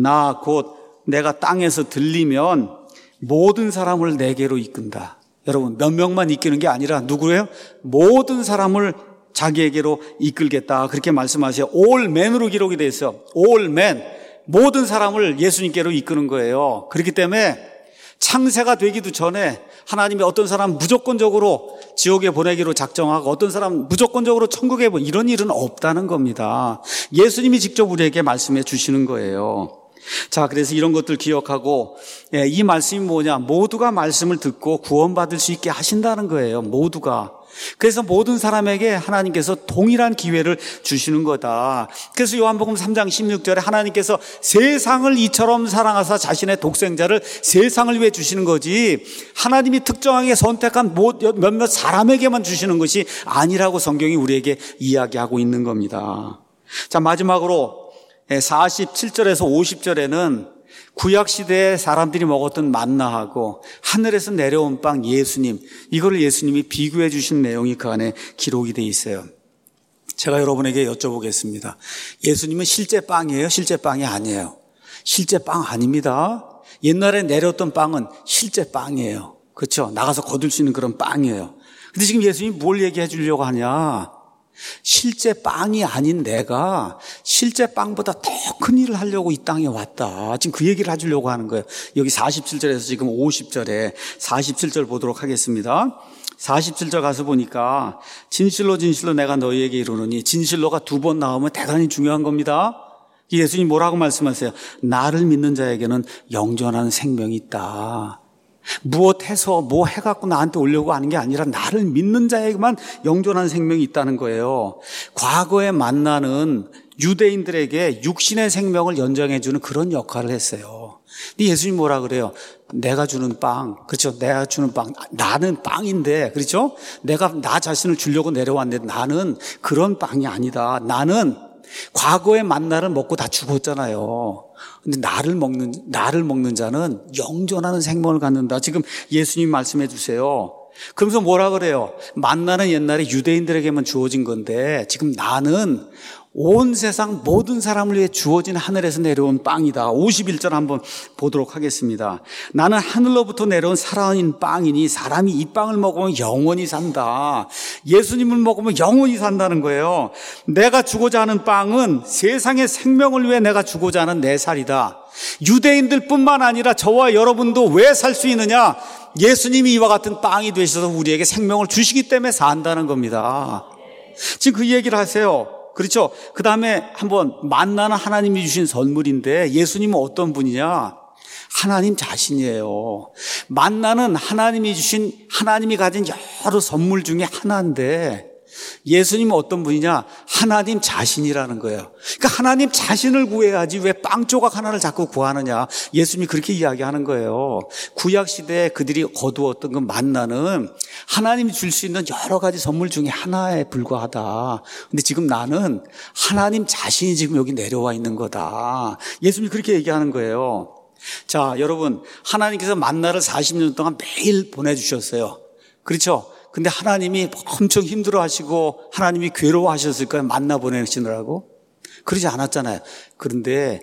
나 곧 내가 땅에서 들리면 모든 사람을 내게로 이끈다. 여러분, 몇 명만 이끄는 게 아니라 누구예요? 모든 사람을 자기에게로 이끌겠다. 그렇게 말씀하세요. all man으로 기록이 되어 있어요. all man. 모든 사람을 예수님께로 이끄는 거예요. 그렇기 때문에 창세가 되기도 전에 하나님이 어떤 사람 무조건적으로 지옥에 보내기로 작정하고 어떤 사람 무조건적으로 천국에 보내고 이런 일은 없다는 겁니다. 예수님이 직접 우리에게 말씀해 주시는 거예요. 자, 그래서 이런 것들 기억하고, 예, 이 말씀이 뭐냐? 모두가 말씀을 듣고 구원받을 수 있게 하신다는 거예요. 모두가. 그래서 모든 사람에게 하나님께서 동일한 기회를 주시는 거다. 그래서 요한복음 삼 장 십육 절에 하나님께서 세상을 이처럼 사랑하사 자신의 독생자를 세상을 위해 주시는 거지, 하나님이 특정하게 선택한 몇몇 사람에게만 주시는 것이 아니라고 성경이 우리에게 이야기하고 있는 겁니다. 자, 마지막으로 사십칠 절에서 오십 절에는 구약시대에 사람들이 먹었던 만나하고 하늘에서 내려온 빵 예수님, 이거를 예수님이 비교해 주신 내용이 그 안에 기록이 돼 있어요. 제가 여러분에게 여쭤보겠습니다. 예수님은 실제 빵이에요? 실제 빵이 아니에요? 실제 빵 아닙니다. 옛날에 내렸던 빵은 실제 빵이에요. 그렇죠? 나가서 거둘 수 있는 그런 빵이에요. 근데 지금 예수님이 뭘 얘기해 주려고 하냐? 실제 빵이 아닌 내가 실제 빵보다 더 큰 일을 하려고 이 땅에 왔다. 지금 그 얘기를 해주려고 하는 거예요. 여기 사십칠 절에서 지금 오십 절에 사십칠 절 보도록 하겠습니다. 사십칠 절 가서 보니까 진실로 진실로 내가 너희에게 이르노니, 진실로가 두 번 나오면 대단히 중요한 겁니다. 예수님 뭐라고 말씀하세요? 나를 믿는 자에게는 영존하는 생명이 있다. 무엇해서 뭐 해갖고 나한테 오려고 하는 게 아니라 나를 믿는 자에게만 영존한 생명이 있다는 거예요. 과거의 만나는 유대인들에게 육신의 생명을 연장해주는 그런 역할을 했어요. 근데 예수님 뭐라 그래요? 내가 주는 빵, 그렇죠? 내가 주는 빵, 나는 빵인데, 그렇죠? 내가 나 자신을 주려고 내려왔는데 나는 그런 빵이 아니다. 나는 과거의 만나를 먹고 다 죽었잖아요. 근데 나를 먹는, 나를 먹는 자는 영존하는 생명을 갖는다. 지금 예수님 말씀해 주세요. 그러면서 뭐라 그래요? 만나는 옛날에 유대인들에게만 주어진 건데 지금 나는 온 세상 모든 사람을 위해 주어진 하늘에서 내려온 빵이다. 오십일 절 한번 보도록 하겠습니다. 나는 하늘로부터 내려온 살아있는 빵이니 사람이 이 빵을 먹으면 영원히 산다. 예수님을 먹으면 영원히 산다는 거예요. 내가 주고자 하는 빵은 세상의 생명을 위해 내가 주고자 하는 내 살이다. 유대인들 뿐만 아니라 저와 여러분도 왜 살 수 있느냐? 예수님이 이와 같은 빵이 되셔서 우리에게 생명을 주시기 때문에 산다는 겁니다. 지금 그 얘기를 하세요. 그렇죠? 그 다음에 한번 만나는 하나님이 주신 선물인데 예수님은 어떤 분이냐? 하나님 자신이에요. 만나는 하나님이 주신, 하나님이 가진 여러 선물 중에 하나인데 예수님은 어떤 분이냐? 하나님 자신이라는 거예요. 그러니까 하나님 자신을 구해야지 왜 빵 조각 하나를 자꾸 구하느냐? 예수님이 그렇게 이야기하는 거예요. 구약시대에 그들이 거두었던 그 만나는 하나님이 줄 수 있는 여러 가지 선물 중에 하나에 불과하다. 근데 지금 나는 하나님 자신이 지금 여기 내려와 있는 거다. 예수님이 그렇게 얘기하는 거예요. 자, 여러분, 하나님께서 만나를 사십 년 동안 매일 보내주셨어요. 그렇죠? 근데 하나님이 엄청 힘들어 하시고 하나님이 괴로워하셨을까요? 만나 보내시느라고? 그러지 않았잖아요. 그런데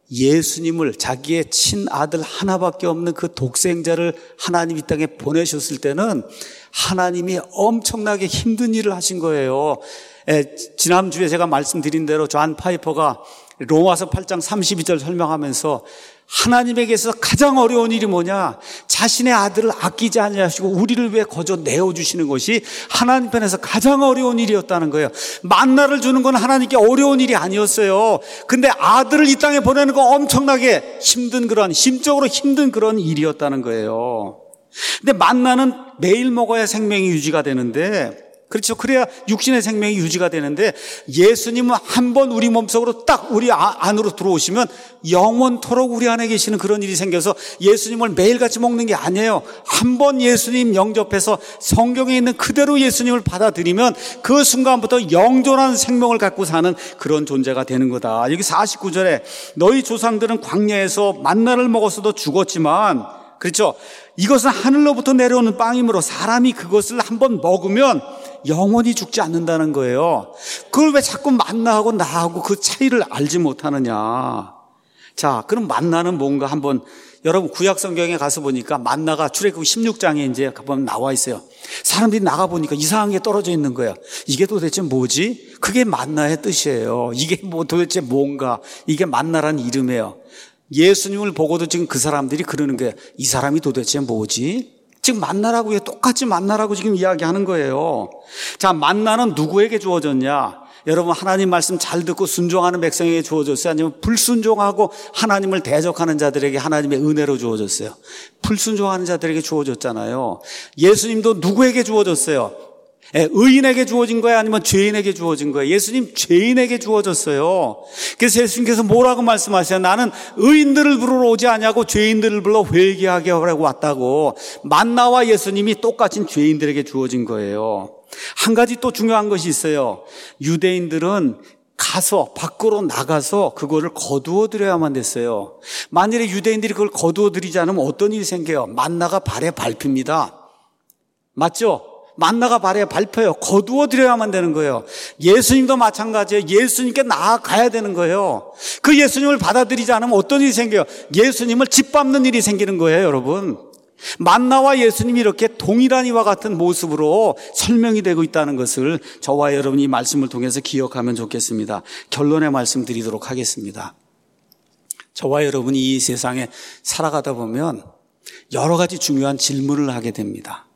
예수님을, 자기의 친아들 하나밖에 없는 그 독생자를 하나님 이 땅에 보내셨을 때는 하나님이 엄청나게 힘든 일을 하신 거예요. 에, 지난주에 제가 말씀드린 대로 존 파이퍼가 로마서 팔 장 삼십이 절 설명하면서 하나님에게서 가장 어려운 일이 뭐냐? 자신의 아들을 아끼지 아니하시고 우리를 위해 거저 내어주시는 것이 하나님 편에서 가장 어려운 일이었다는 거예요. 만나를 주는 건 하나님께 어려운 일이 아니었어요. 근데 아들을 이 땅에 보내는 건 엄청나게 힘든 그런, 심적으로 힘든 그런 일이었다는 거예요. 근데 만나는 매일 먹어야 생명이 유지가 되는데, 그렇죠. 그래야 육신의 생명이 유지가 되는데 예수님은 한 번 우리 몸속으로 딱 우리 안으로 들어오시면 영원토록 우리 안에 계시는 그런 일이 생겨서 예수님을 매일같이 먹는 게 아니에요. 한 번 예수님 영접해서 성경에 있는 그대로 예수님을 받아들이면 그 순간부터 영존한 생명을 갖고 사는 그런 존재가 되는 거다. 여기 사십구 절에 너희 조상들은 광야에서 만나를 먹었어도 죽었지만, 그렇죠. 이것은 하늘로부터 내려오는 빵이므로 사람이 그것을 한번 먹으면 영원히 죽지 않는다는 거예요. 그걸 왜 자꾸 만나하고 나하고 그 차이를 알지 못하느냐. 자, 그럼 만나는 뭔가 한번, 여러분 구약 성경에 가서 보니까 만나가 출애굽기 십육 장에 이제 가보면 나와 있어요. 사람들이 나가보니까 이상한 게 떨어져 있는 거예요. 이게 도대체 뭐지? 그게 만나의 뜻이에요. 이게 뭐 도대체 뭔가, 이게 만나라는 이름이에요. 예수님을 보고도 지금 그 사람들이 그러는 거예요. 이 사람이 도대체 뭐지? 지금 만나라고 해. 똑같이 만나라고 지금 이야기하는 거예요. 자, 만나는 누구에게 주어졌냐? 여러분, 하나님 말씀 잘 듣고 순종하는 백성에게 주어졌어요? 아니면 불순종하고 하나님을 대적하는 자들에게 하나님의 은혜로 주어졌어요? 불순종하는 자들에게 주어졌잖아요. 예수님도 누구에게 주어졌어요? 의인에게 주어진 거예요? 아니면 죄인에게 주어진 거예요? 예수님 죄인에게 주어졌어요. 그래서 예수님께서 뭐라고 말씀하세요? 나는 의인들을 부르러 오지 않냐고 죄인들을 불러 회개하게 하라고 왔다고. 만나와 예수님이 똑같은 죄인들에게 주어진 거예요. 한 가지 또 중요한 것이 있어요. 유대인들은 가서 밖으로 나가서 그거를 거두어 드려야만 됐어요. 만일에 유대인들이 그걸 거두어 드리지 않으면 어떤 일이 생겨요? 만나가 발에 밟힙니다. 맞죠? 만나가 발에 밟혀요. 거두어 드려야만 되는 거예요. 예수님도 마찬가지예요. 예수님께 나아가야 되는 거예요. 그 예수님을 받아들이지 않으면 어떤 일이 생겨요? 예수님을 짓밟는 일이 생기는 거예요, 여러분. 만나와 예수님이 이렇게 동일한 이와 같은 모습으로 설명이 되고 있다는 것을 저와 여러분이 이 말씀을 통해서 기억하면 좋겠습니다. 결론의 말씀 드리도록 하겠습니다. 저와 여러분이 이 세상에 살아가다 보면 여러 가지 중요한 질문을 하게 됩니다.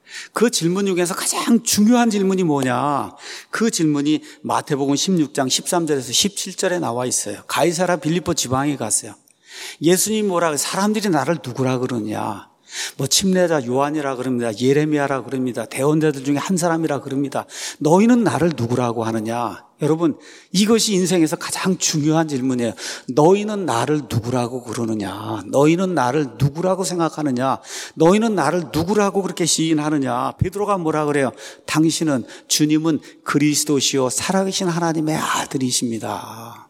그 질문 중에서 가장 중요한 질문이 뭐냐? 그 질문이 마태복음 십육 장 십삼 절에서 십칠 절에 나와 있어요. 가이사랴 빌립보 지방에 갔어요. 예수님이 뭐라 그래요? 사람들이 나를 누구라 그러냐? 뭐 침례자 요한이라 그럽니다. 예레미야라 그럽니다. 대언자들 중에 한 사람이라 그럽니다. 너희는 나를 누구라고 하느냐? 여러분, 이것이 인생에서 가장 중요한 질문이에요. 너희는 나를 누구라고 그러느냐? 너희는 나를 누구라고 생각하느냐? 너희는 나를 누구라고 그렇게 시인하느냐? 베드로가 뭐라 그래요? 당신은, 주님은 그리스도시요 살아계신 하나님의 아들이십니다.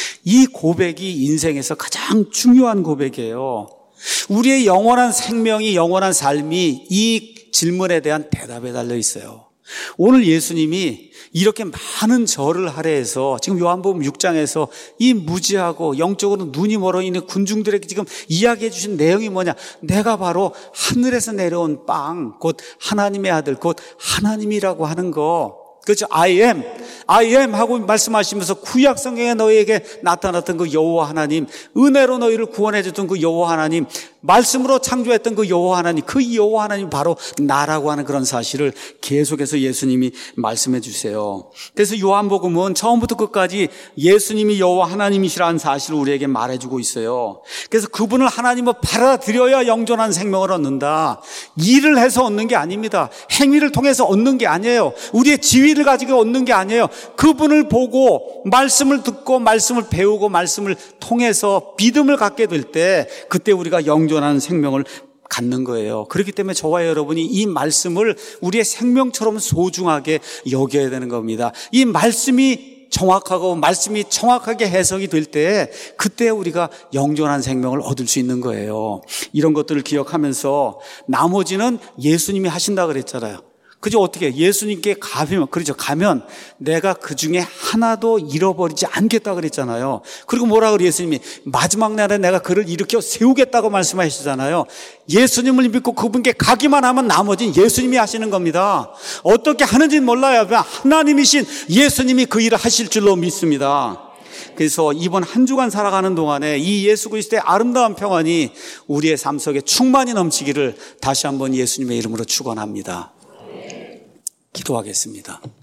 이 고백이 인생에서 가장 중요한 고백이에요. 우리의 영원한 생명이, 영원한 삶이 이 질문에 대한 대답에 달려 있어요. 오늘 예수님이 이렇게 많은 절을 할애해서 지금 요한복음 육 장에서 이 무지하고 영적으로 눈이 멀어 있는 군중들에게 지금 이야기해 주신 내용이 뭐냐? 내가 바로 하늘에서 내려온 빵, 곧 하나님의 아들, 곧 하나님이라고 하는 거. 그렇죠. I am, I am 하고 말씀하시면서 구약 성경에 너희에게 나타났던 그 여호와 하나님, 은혜로 너희를 구원해 줬던 그 여호와 하나님, 말씀으로 창조했던 그 여호와 하나님, 그 여호와 하나님 바로 나라고 하는 그런 사실을 계속해서 예수님이 말씀해 주세요. 그래서 요한복음은 처음부터 끝까지 예수님이 여호와 하나님이시라는 사실을 우리에게 말해주고 있어요. 그래서 그분을 하나님을 받아들여야 영존한 생명을 얻는다. 일을 해서 얻는 게 아닙니다. 행위를 통해서 얻는 게 아니에요. 우리의 지위를 가지고 얻는 게 아니에요. 그분을 보고 말씀을 듣고 말씀을 배우고 말씀을 통해서 믿음을 갖게 될 때 그때 우리가 영존한 생명을 갖는 거예요. 그렇기 때문에 저와 여러분이 이 말씀을 우리의 생명처럼 소중하게 여겨야 되는 겁니다. 이 말씀이 정확하고 말씀이 정확하게 해석이 될 때 그때 우리가 영존한 생명을 얻을 수 있는 거예요. 이런 것들을 기억하면서 나머지는 예수님이 하신다 그랬잖아요. 그죠? 어떻게 예수님께 가면, 그렇죠. 가면 내가 그 중에 하나도 잃어버리지 않겠다 그랬잖아요. 그리고 뭐라 그래 예수님이 마지막 날에 내가 그를 일으켜 세우겠다고 말씀하시잖아요. 예수님을 믿고 그분께 가기만 하면 나머지는 예수님이 하시는 겁니다. 어떻게 하는지는 몰라요. 하나님이신 예수님이 그 일을 하실 줄로 믿습니다. 그래서 이번 한 주간 살아가는 동안에 이 예수 그리스도의 아름다운 평안이 우리의 삶 속에 충만히 넘치기를 다시 한번 예수님의 이름으로 축원합니다. 기도하겠습니다.